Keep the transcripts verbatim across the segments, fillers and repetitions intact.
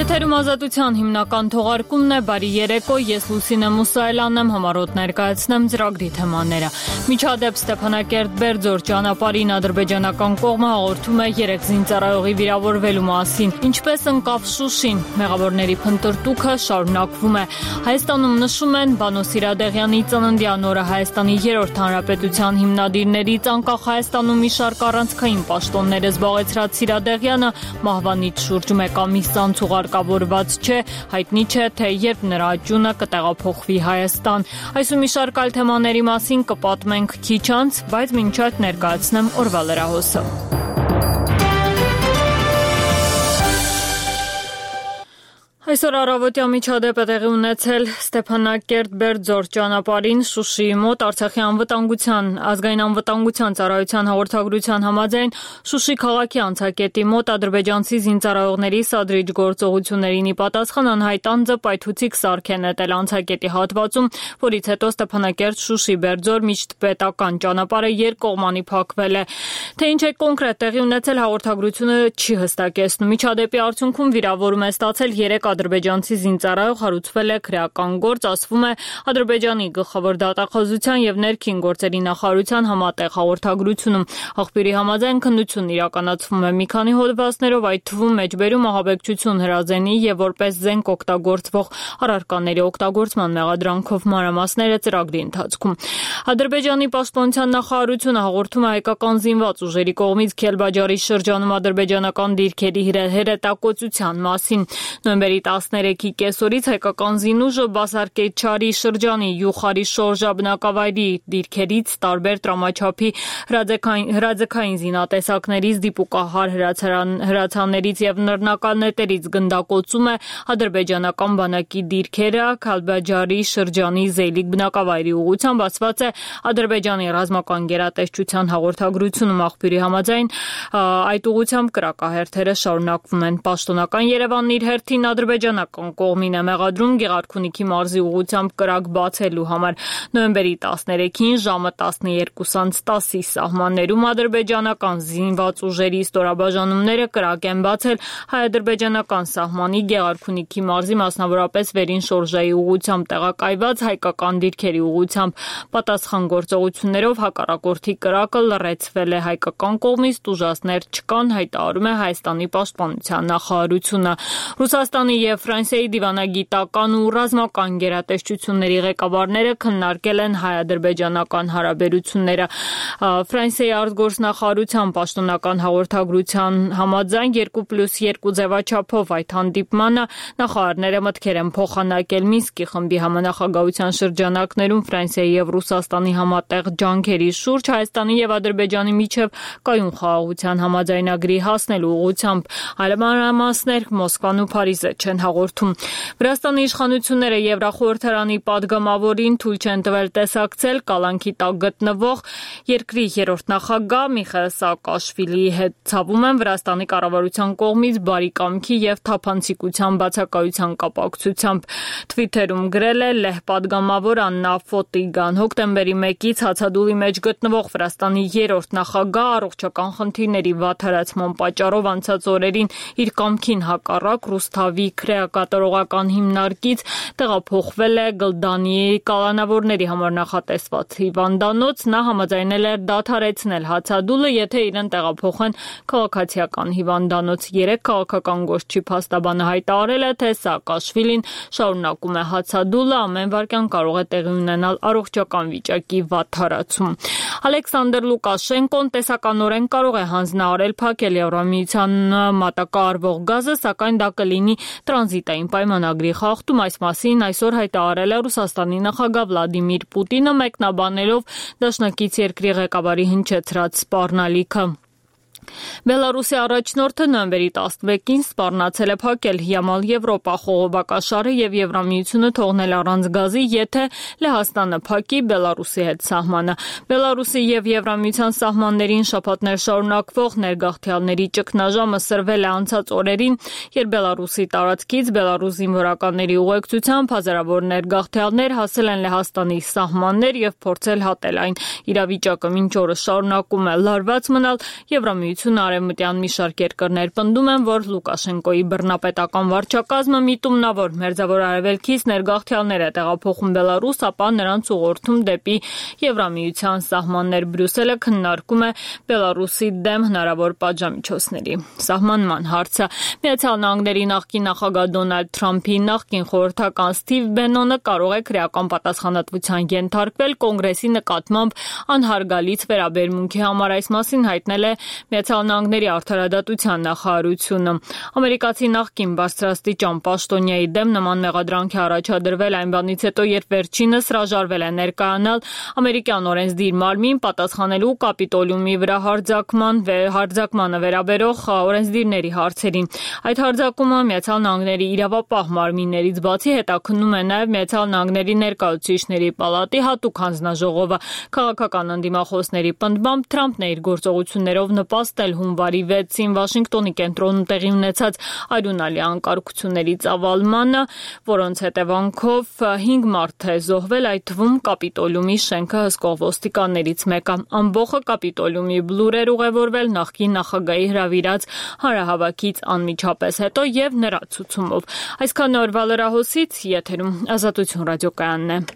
Եթերում ազատության հիմնական թողարկումն է, բարի երեկո, ես Լուսինե Մուսայելյանն եմ, համառոտ ներկայացնեմ ծրագրի թեմաները։ Միջադեպ Ստեփանակերտ Բերձոր ճանապարհին ադրբեջանական կողմը հաղորդում է երեք զինծառայողի վիրավորվելու մասին։ Ինչպես ընկավ Շուշին, մեղավորների փնտրտուքը շարունակվում է։ Հայաստանում նշում են Բանո Սիրադեղյանի ծննդյան օրը Հայաստանի երրորդ հանրապետության հիմնադիրներից անկախ Հայաստանում մի շարք առանցքային պաշտոններ զբաղեցրած Սիրադեղյանը մահվանից շուրջ մեկ ամիս անց ուղարկավորված չէ, հայտնի չէ, թե երբ նրա աճյունը կտեղափոխվի Հայաստան։ Այսու մի շարք այլ թեմաների մասին կպատմենք քիչ անց, բայց մինչ այդ ներկայացնեմ օրվա լրահոսը։ Այսօր առավոտյա միջադեպ է տեղի ունեցել Ստեփանակերտ Բերձոր ճանապարհին Շուշիի մոտ Արցախի անվտանգության ազգային անվտանգության ծառայության հաղորդագրության համաձայն Շուշի քաղաքի անցակետի մոտ ադրբեջանցի զինծառայողների սադրիչ գործողություններին ի պատասխան անհայտ անձը պայթուցիկ սարք է նետել անցակետի հատվածում, որից հետո Ստեփանակերտ Շուշի Բերձոր միջպետական ճանապարհը երկկողմանի փակվել է։ Թե ինչ է կոնկրետ տեղի ունեցել հաղորդագրությունը չի հստակեցնում։ Միջադեպի արդյունքում վիրավորում է ստացել երեք ադրբեջանցի զինծառայող, հարուցվել է քրեական գործ, ասվում է Ադրբեջանի գլխավոր դատախազության եւ ներքին գործերի նախարարության համատեղ հաղորդագրությունում։ Աղբյուրի համաձայն քննությունն իրականացվում է մի քանի հոդվածներով, այդ թվում մեջբերում, ահաբեկչություն, հրազենի եւ որպես զենք օգտագործվող առարկաների օգտագործման մեղադրանքով մանրամասները ծրագրի ընթացքում։ Ադրբեջանի պաշտպանության նախարարությունը հաղորդում է հայկական զինված ուժերի կողմից Քելբաջարի շրջանում ադրբեջանական դիրքերի հրետակոծության մասին։ Նոյեմբերի տասներեքի կեսօրից հայկական զինուժը Բասարկեչարի շրջանի Յուխարի շորժա բնակավայրի դիրքերից տարբեր տրամաչափի հրաձգային զինատեսակներից, դիպուկահար հրացաններից եւ նռնականետերից գնդակոծում է ադրբեջանական բանակի դիրքերը Քալբաջարի շրջանի Զեյլիկ բնակավայրի ուղղությամբ, ասված է Ադրբեջանի ռազմական գերատեսչության հաղորդագրությունում։ Աղբյուրի համաձայն այդ ուղղությամբ կրակահերթերը շարունակվում են։ Պաշտոնական Երևանն իր հերթին ադրբեջանական կողմին է մեղադրում Գեղարքունիքի մարզի ուղղությամբ կրակ բացելու համար։ Նոյեմբերի տասներեքին ժամը տասներկուից տասի սահմաններում ադրբեջանական զինված ուժերի ստորաբաժանումները կրակ են բացել հայ-ադրբեջանական սահմանի Գեղարքունիքի մարզի, մասնավորապես Վերին շորժայի ուղղությամբ տեղակայված հայկական դիրքերի ուղղությամբ։ Պատասխան գործողություններով հակառակորդի կրակը լռեցվել է հայկական կողմից, տուժածներ չկան, հայտարարում է Հայաստանի պաշտպանության նախարարությունը։ Ռուսաստանի եւ Ֆրանսիայի դիվանագիտական ու ռազմական գերատեսչությունների ղեկավարները քննարկել են հայ-ադրբեջանական հարաբերությունները։ Ֆրանսիայի արտգործնախարարության պաշտոնական հաղորդագրության համաձայն երկու պլյուս երկու ձևաչափով այդ հանդիպմանը նախարարները մտքեր են փոխանակել Մինսկի խմբի համանախագահության շրջանակներում Ֆրանսիայի եւ Ռուսաստանի համատեղ ջանքերի շուրջ Հայաստանի եւ Ադրբեջանի միջև կայուն խաղաղության համաձայնագրի հասնելու ուղղությամբ։ Այլ մանրամասներ Մոսկվան ու Փարիզը չեն հաղորդում։ Վրաստանի իշխանությունները Եվրախորհրդարանի падգամավորին թույլ չեն տվել տեսակցել կալանքի տակ գտնվող երկրի երրորդ նախագահ Միխայիլ Սաակաշվիլիի հետ։ Ցավում են Վրաստանի կառավարության կողմից բարի կամքի եւ թափանցիկության բացակայության կապակցությամբ։ Թվիթերում գրել է լեհ падգամավոր Աննա Ֆոտիգան։ Հոկտեմբերի մեկից հացադուլի մեջ գտնվող Վրաստանի երրորդ նախագահ առողջական խնդիրների վատթարացման պատճառով անցած օրերին իր կամքին հակառակ Ռուսթավի քրեակատարողական հիմնարկից տեղափոխվել է Գլդանիի կալանավորների համար նախատեսված հիվանդանոց։ Նա համաձայնել էր դադարեցնել հացադուլը, եթե իրեն տեղափոխեն քաղաքացիական հիվանդանոց։ Երեք քաղաքական գործչի փաստաբանը հայտարարել է, թե Սաակաշվիլին շարունակում է հացադուլը, ամեն վայրկյան կարող է տեղի ունենալ առողջական վիճակի վատթարացում։ Ալեքսանդր Լուկաշենկոն տեսականորեն կարող է հանձնարարել փակել Եվրամիության մատակարարվող գազը, սակայն դա կլինի տրանզիտային պայմանագրի խախտում։ Այս մասին այսօր հայտարարել է Ռուսաստանի նախագահ Վլադիմիր Պուտինը, մեկնաբանելով դաշնակից երկրի ղեկավարի հնչեցրած սպառնալիքը։ Բելարուսի առաջնորդը նոյեմբերի տասնմեկին սպառնացել է փակել Յամալ-Եվրոպա խողովակաշարը եւ Եվրամիությունը թողնել առանց գազի, եթե Լեհաստանը փակի Բելարուսի հետ սահմանը։ Բելարուսի եւ Եվրամիության սահմաններին շաբաթներ շարունակվող ներգաղթյալների ճգնաժամը սրվել է անցած օրերին, երբ Բելարուսի տարածքից Բելարուս զինվորականների ուղեկցությամբ հազարավոր ներգաղթյալներ հասել են Լեհաստանի սահմաններ եւ փորձել հատել այն։ Իրավիճակը մինչ օրս շարունակում է լարված մնալ։ Եվրամիության միությունը արևմտյան մի շարք երկրներ պնդում են, որ Լուկաշենկոյի բռնապետական վարչակազմը միտումնավոր մերձավոր արևելքից ներգաղթյալներ է տեղափոխում Բելարուս, ապա նրանց ուղղորդում դեպի Եվրամիության սահմաններ։ Բրյուսելը քննարկում է Բելարուսի դեմ հնարավոր պատժամիջոցների սահմանման հարցը։ Միացյալ Նահանգների նախկին նախագահ Դոնալդ Թրամփի նախկին խորհրդական Սթիվ Բենոնը կարող է քրեական պատասխանատվության ենթարկվել Կոնգրեսի նկատմամբ անհարգալից վերաբերմունքի համար։ Այս մասին հայտնել է Միացյալ Նահանգների արդարադատության նախարարությունը։ Ամերիկացի նախկին բարձրաստիճան պաշտոնյայի դեմ նման մեղադրանք է առաջադրվել այն բանից հետո, երբ վերջինս հրաժարվել է ներկայանալ ամերիկյան օրենսդիր մարմին պատասխանելու Կապիտոլիումի վրա հարձակման հարձակմանը վերաբերող օրենսդիրների հարցերին։ Այդ հարձակումը Միացյալ Նահանգների իրավապահ մարմիններից բացի հետաքննում է նաև Միացյալ Նահանգների ներկայացուցիչների պալատի հատուկ հանձնաժողովը։ Քաղաքական ընդդիմախոսների պնդմամբ Թրամփն է իր գործողություններով նպաստել հունվարի վեցին Վաշինգտոնի կենտրոնում տեղի ունեցած արյունալի անկարգությունների ծավալմանը, որոնց հետևանքով հինգ մարդ է զոհվել, այդ թվում Կապիտոլիումի շենքը հսկող ոստիկաններից մեկը։ Ամբողջը Կապիտոլիումի բլուր էր ուղևորվել նախկին նախագահի հրավիրած հանրահավաքից անմիջապես հետո եւ նրա ցուցումով։ Այսքան օրվա լրահոսից եթերում Ազատություն ռադիոկայանն է։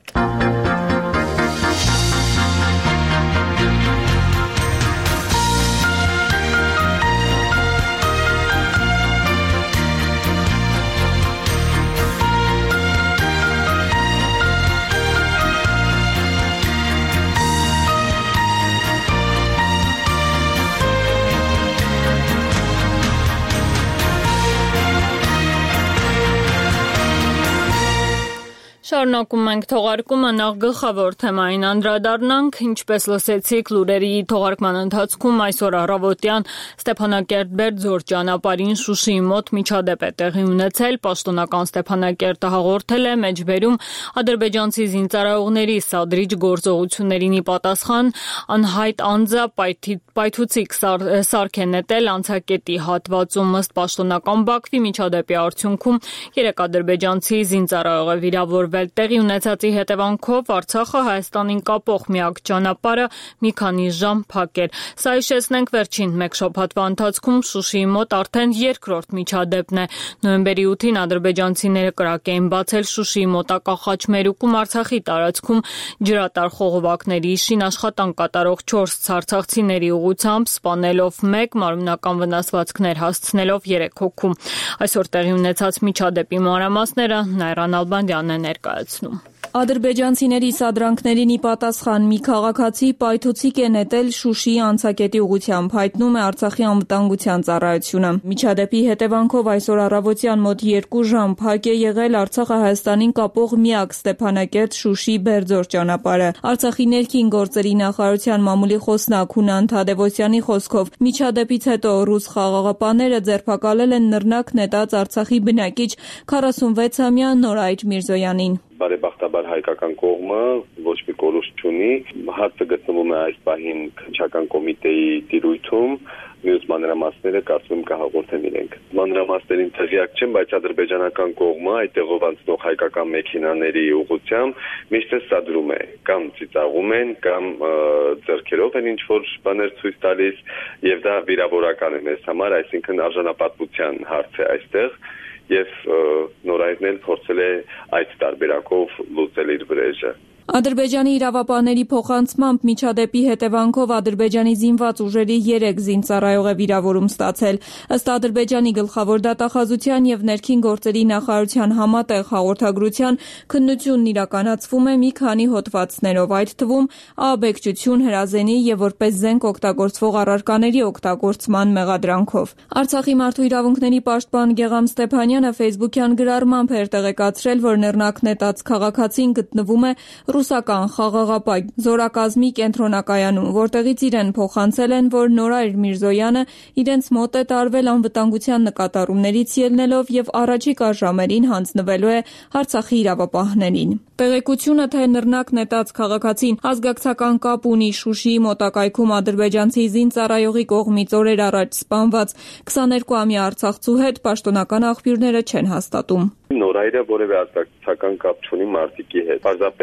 Շարունակում ենք թողարկումը, նախ գլխավոր թեմային անդրադառնանք, ինչպես լսեցիք լուրերի թողարկման ընթացքում այսօր առավոտյան Ստեփանակերտ Բերձոր ճանապարհին Շուշիի մոտ միջադեպ է տեղի ունեցել, պաշտոնական Ստեփանակերտը հաղորդել է մեջբերում ադրբեջանցի զինծառայողների սադրիչ գործողություններին ի պատասխան անհայտ անձը պայթուցիկ սարք է նետել անցակետի հատվածում, ըստ պաշտոնական Բաքվի միջադեպի արդյունքում երեք ադրբեջանցի զինծառայող է վիրավորվել։ Տեղի ունեցածի հետևանքով Արցախը Հայաստանին կապող միակ ճանապարհը մի քանի ժամ փակ էր։ Սա հիշեցնենք վերջին մեկ շաբաթվա ընթացքում Շուշիի մոտ արդեն երկրորդ միջադեպն է։ Նոյեմբերի ութին ադրբեջանցիները կրակ էին բացել Շուշիի մոտակա Խաչմերուկում Արցախի տարածքում ջրատար խողովակների շին աշխատանք կատարող չորս արցախցիների ուղղությամբ, սպանելով մեկ, մարմնական վնասվածքներ հասցնելով երեք հոգու։ Այսօր տեղի ունեցած միջադեպի մանրամասները Նայրան Ալբանդյանն է ներկայացնում։ Ադրբեջանցիների սադրանքներին ի պատասխան մի քաղաքացի պայթուցիկ է նետել Շուշիի անցակետի ուղղությամբ, հայտնում է Արցախի անվտանգության ծառայությունը։ Միջադեպի հետևանքով այսօր առավոտյան մոտ երկու ժամ փակ է եղել Արցախը Հայաստանին կապող միակ Ստեփանակերտ-Շուշի Բերձոր ճանապարհը։ Արցախի ներքին գործերի նախարարության մամուլի խոսնակ Հունան Թադևոսյանի խոսքով միջադեպից հետո ռուս խաղաղապահները ձերբակալել են նռնակ նետած Արցախի բնակիչ քառասունվեցամյա Նորայր Միրզոյանին։ Բարեբախտաբար հայկական կողմը ոչ մի կորուստ չունի, հարցը գտնվում է այս պահին քննչական կոմիտեի տիրույթում, մյուս մանրամասները կարծում եմ կհաղորդեն իրենք։ Մանրամասներին տեղյակ չեմ, բայց ադրբեջանական կողմը այդտեղով անցնող հայկական մեքենաների ուղղությամբ միշտ սադրում է, կամ ծիծաղում են, կամ ձեռքերով են ինչ-որ բաներ ցույց տալիս, եւ դա վիրավորական է մեզ համար, այսինքն արժանապատվության հարց է այստեղ։ Եվ Նորայրն էլ փորձել է այդ տարբերակով լուծել իր վրեժը։ Ադրբեջանի իրավապահների փոխանցմամբ միջադեպի հետևանքով Ադրբեջանի զինված ուժերի երեք զինծառայող է վիրավորում ստացել։ Ըստ Ադրբեջանի գլխավոր դատախազության եւ ներքին գործերի նախարարության համատեղ հաղորդագրության քննությունն իրականացվում է մի քանի հոդվածներով, այդ թվում ահաբեկչություն, հրազենի եւ որպես զենք օգտագործվող առարկաների օգտագործման մեղադրանքով։ Արցախի մարդու իրավունքների պաշտպան Գեգամ Ստեփանյանը Facebook-յան գրառմամբ էր տեղեկացրել, որ նռնակ նետած քաղաքացին գտնվում է ռուսական խաղաղապահ զորակազմի կենտրոնակայանում, որտեղից իրեն փոխանցել են, որ Նորայր Միրզոյանը իրենց մոտ է տարվել անվտանգության նկատառումներից ելնելով եւ առաջիկա ժամերին հանձնվելու է Արցախի իրավապահներին։ Տեղեկությունը, թե նռնակ նետած քաղաքացին ազգակցական կապ ունի Շուշիի մոտակայքում ադրբեջանցի զինծառայողի կողմից օրեր առաջ սպանված քսաներկուամյա արցախցու հետ պաշտոնական աղբյուրները չեն հաստատում։ Նորայրը որևէ ազգակցական կապ չունի մարտիկի հետ։ Պարզապես այդ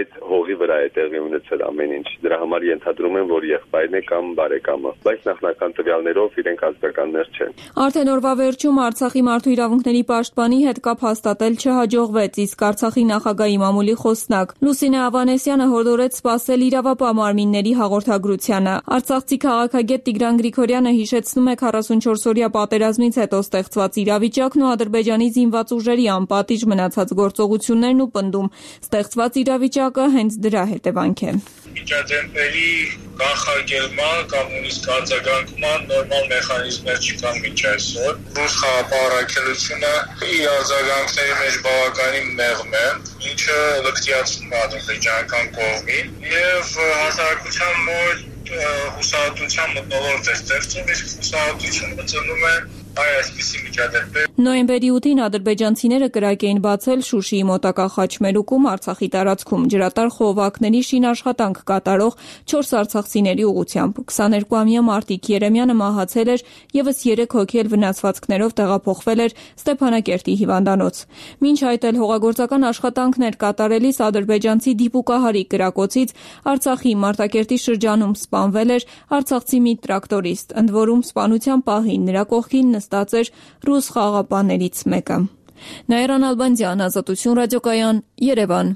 այդ հողի վրա է տեղի ունեցել ամեն ինչ։ Դրա համար ենթադրում եմ, որ եղբայրն է կամ բարեկամը, բայց նախնական տվյալներով իրենք ազգականներ չեն։ Արդեն օրվա վերջում Արցախի մարդու իրավունքների պաշտպանի հետ կապ հաստատել չհաջողվեց, իսկ Արցախի նախագահի մամուլի խոսնակ Լուսինե Ավանեսյանը հորդորեց սպասել իրավապահ մարմինների հաղորդագրությանը։ Արցախցի քաղաքագետ Տիգրան Գրիգորյանը հիշեցնում է քառասունչորսօրյա պատերազմից հետո ստեղծված իրավիճակն ու Ադրբեջանի զինված ուժերի անպատիժ մնացած գործողություններն ու պնդում ստեղծված իրավիճակը հենց դրա հետևանք է։ Միջադեպերի կանխարգելման կամ նույնիսկ արձագանքման նորմալ մեխանիզմներ չկան մինչ այսօր։ Ռուս խաղապահարակելությունը իր արձագանքների մեջ բավականին մեղմ է, ինչը լկտիացնում է ադրբեջանական կողմին եւ հասարակության մոտ հուսահատության մթնոլորտ է ստեղծում, իսկ հուսահատությունը ծնում է այ այսպիսի միջադեպեր։ Նոյեմբերի ութին ադրբեջանցիները կրակ էին բացել Շուշիի մոտակա Խաչմերուկում Արցախի տարածքում ջրատար խողովակների շինաշխատանք կատարող չորս արցախցիների ուղղությամբ։ քսաներկուամյա Մարտիկ Երեմյանը մահացել էր, եւս երեք հոգի էլ վնասվածքներով տեղափոխվել էր Ստեփանակերտի հիվանդանոց։ Մինչ այդ էլ հողագործական աշխատանքներ կատարելիս ադրբեջանցի դիպուկահարի կրակոցից Արցախի Մարտակերտի շրջանում սպանվել էր արցախցի մի տրակտորիստ, ընդ որում սպանության պահին նրա կողքին նստած էր ռուս խաղաղապահներից մեկը։ Նաիրան Ալբանդյան, Ազատություն ռադիոկայան, Երևան։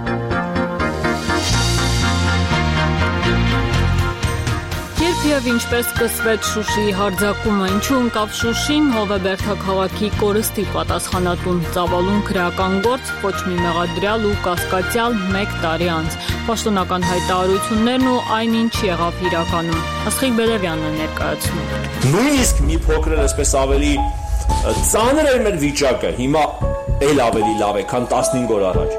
Երբ եւ ինչպես սկսվեց Շուշիի հարձակումը, ինչու ընկավ Շուշին, Հովեբերթա քաղաքի կորստի պատասխանատուն ծավալուն քրեական գործ, ոչ մի մեղադրյալ ու կասկածյալ մեկ տարի անց։ Պաշտոնական հայտարարություններն ու այն ինչ եղավ իրականում։ Ասղիկ Բելևյանն է ներկայացնում։ Նույնիսկ մի փոքր այսպես ավելի ծանր էր մեր վիճակը, հիմա էլ ավելի լավ է, քան տասնհինգ օր առաջ։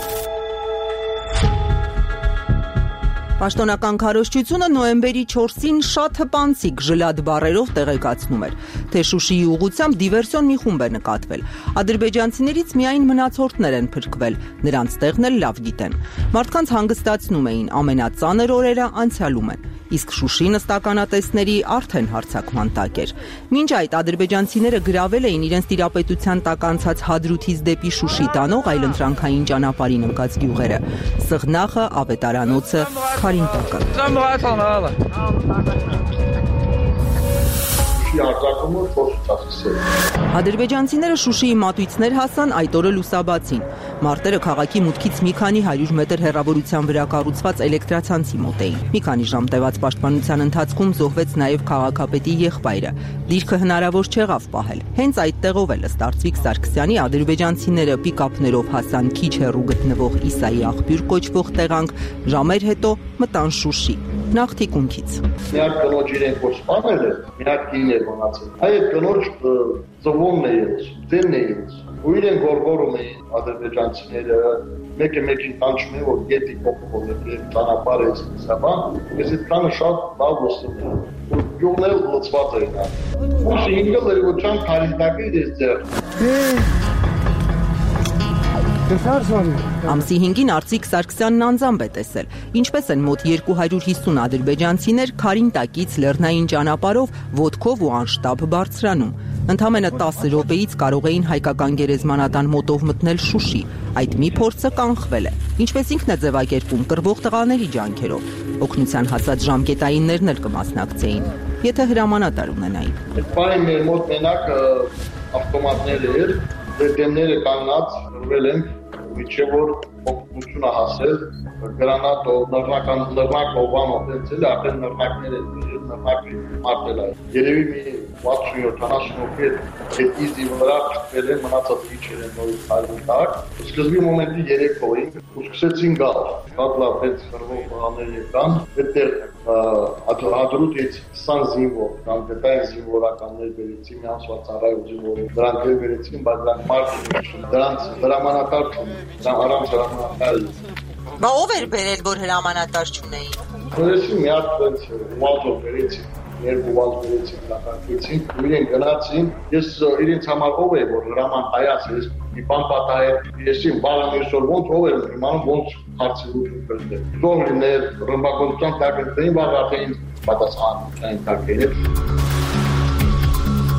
Պաշտոնական քարոզչությունը նոյեմբերի չորսին շատ հպանցիկ ժլատ բառերով տեղեկացնում էր, թե Շուշիի ուղղությամբ դիվերսիոն մի խումբ է նկատվել։ Ադրբեջանցիներից միայն մնացորդներ են փրկվել, նրանց տեղն էլ լավ գիտեն։ Մարդկանց հանգստացնում էին ամենածանր օրերը անցյալում են, իսկ Շուշին ըստ ականատեսների արդեն հարձակման տակ էր։ Մինչ այդ ադրբեջանցիները գրավել էին իրենց տիրապետության տակ անցած Հադրութից դեպի Շուշի տանող այլընտրանքային ճանապարհին ընկած գյուղերը՝ Սղնախը, Ավետարանոցը, Քարինտակը։ Ադրբեջանցիները Շուշիի մատույցներ հասան այդ օրը լուսաբացին։ Մարտերը քաղաքի մուտքից մի քանի հարյուր մետր հեռավորության վրա կառուցված էլեկտրացանցի մոտ էին։ Մի քանի ժամ տևած պաշտպանության ընթացքում զոհվեց նաև քաղաքապետի եղբայրը։ Դիրքը հնարավոր չեղավ պահել։ Հենց այդտեղով էլ ըստ Արծվիկ Սարգսյանի ադրբեջանցիները պիկապներով հասան քիչ հեռու գտնվող Իսայի աղբյուր կոչվող տեղանք, ժամեր հետո մտան Շուշի։ Նախ թիկունքից։ Միակ կնոջ իրենք որ սպանել է, միակ կին էր մնացել։ Այդ կնոջ ծնողն է ելս, դենն է ելս։ Ու իրենք գորգորում էին ադրբեջանցիները, մեկը մեկին տանջում է, որ գետի կողքով է ճանապարհը սաբան, ես այդ կանը շատ լավ լսում եմ։ Ու գյուղն էլ լծված էին։ Ու ինքը լրիվության քարինտակի դες ձեր։ Ամսի հինգին Արծիկ Սարգսյանն անձամբ է տեսել, ինչպես են մոտ երկու հարյուր հիսուն ադրբեջանցիներ Քարինտակից լեռնային ճանապարհով ոտքով ու անշտաբ բարձրանում։ Ընդամենը տասը րոպեից կարող էին հայկական գերեզմանատան մոտով մտնել Շուշի։ Այդ մի փորձը կանխվել է, ինչպես ինքն է ձևակերպում կռվող տղաների ջանքերով։ Օգնության հասած ժամկետայիններն էլ կմասնակցեին, եթե հրամանատար ունենային։ Այդ բանը մեր մոտ մենակ ավտոմատներ էր, դեմները կանգնած ռվել են միջև որ օգնությունը հասել գրանատով նռնական նռնակով բանով էցել արդեն նռնակներ են նռնակի մարտել է երևի մի վաթսուն ութանասուն հոգի այդ իզի վրա փրկվել են մնացած իջել են նորից հայրեն տակ սկզբի մոմենտի երեք հողին ու սկսեցին գալ շատ լավ այդ խրվող բաներ եկան այդտեղ ադրուտից քսան զինվոր կամ դեպային զինվորականներ բերեցին միանցված ծառայող զինվորներ դրանք էլ բերեցին բայց դրանք մարտին դրանց հրամանատար դրանք առանց հրամանատար Բա ով էր բերել, որ հրամանատար չունեին։ Բերեցին մի հատ այնց ուազով բերեցին, երկու ուազ բերեցին, նախարկեցին, ու իրեն գնացին, ես իրենց համար ով է, որ հրաման հայաց, ես մի բան պատահել, ես իմ բանը մյուսոր ոնց ով էր իմանում, ոնց հարցերություն կրդել։ Զոհ լիներ, ռմբակոծության տակ ընտրեին, բաղ արդեն պատասխանության տակ էր։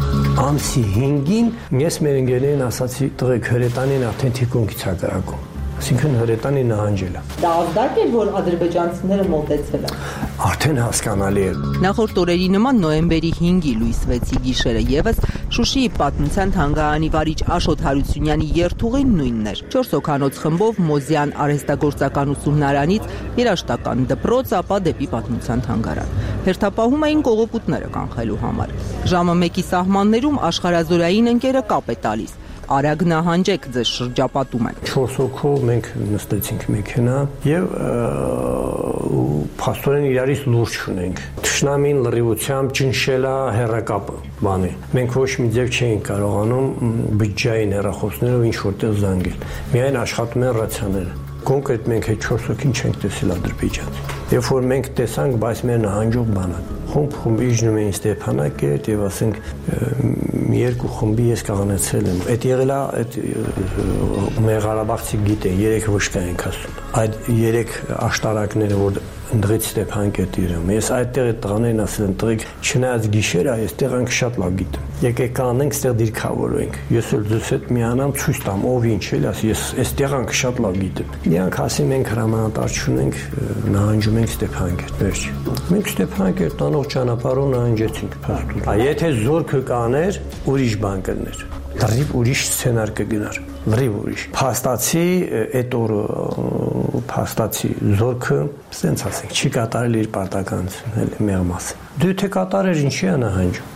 Ամսի հինգին ես մեր ընկերներին ասացի տղեկ հրետանին արդեն թիկունքից է կրակում։ Այսինքն հրետանի նահանջել է։ Դա ազդակ է, որ ադրբեջանցիները մոտեցել են։ Արդեն հասկանալի է։ Նախորդ օրերի նման նոյեմբերի հինգի լույս վեցի գիշերը եւս Շուշիի պատմության թանգարանի վարիչ Աշոտ Հարությունյանի երթուղին նույնն էր։ Չորս հոգանոց խմբով Մոզյան արհեստագործական ուսումնարանից երաժշտական դպրոց, ապա դեպի պատմության թանգարան։ Հերթապահում էին կողոպուտները կանխելու համար։ Ժամը մեկի սահմաններում աշխարհազորային ընկերը կապ է տալիս։ Արագ նահանջեք, ձեզ շրջապատում են։ Չորս հոգով մենք նստեցինք մեքենա եւ փաստորեն իրարից լուրջ ունենք։ Թշնամին լրիվությամբ ճնշել է հեռակապը բանի։ Մենք ոչ մի ձև չէինք կարողանում բջջային հեռախոսներով ինչ որտեղ զանգել։ Միայն աշխատում են ռացիաները։ Կոնկրետ մենք այդ չորս հոգին չենք տեսել Ադրբեջանը։ Երբ որ մենք տեսանք, բայց մեր նահանջող բանը խումբ խումբ իջնում էին Ստեփանակերտ եւ ասենք մի երկու խմբի ես կաղանեցել եմ։ Այդ եղել է այդ մեր Ղարաբաղցի գիտեն երեք վշկա ենք ասում։ Այդ երեք աշտարակները որ ընդրից Ստեփանակերտ իրեմ։ Ես այդտեղ այդ տղաներն ասել են տղեկ չնայած գիշեր է, այս տեղանք շատ լավ գիտեմ։ Եկեք կանենք ստեղ դիրքավորենք։ Ես էլ ձեզ հետ միանամ ցույց տամ ով ինչ էլ ասի ես այս տեղանք շատ լավ գիտեմ։ Իրանք ասի մենք հրամանատար չունենք նահանջում ենք Ստեփանակերտ վերջ։ Մենք Ստեփանակերտ տանող ճանապարհով նահանջեցինք փաստորեն։ Այ եթե զորքը կաներ, ուրիշ բան կներ։ Դրիվ ուրիշ սցենար կգնար։ Լրիվ ուրիշ։ Փաստացի այդ օրը փաստացի զորքը, ասենց ասենք, չի կատարել իր պարտականությունը, էլի մեղմաս։ Դու թե կատարեր ինչի է նահանջում։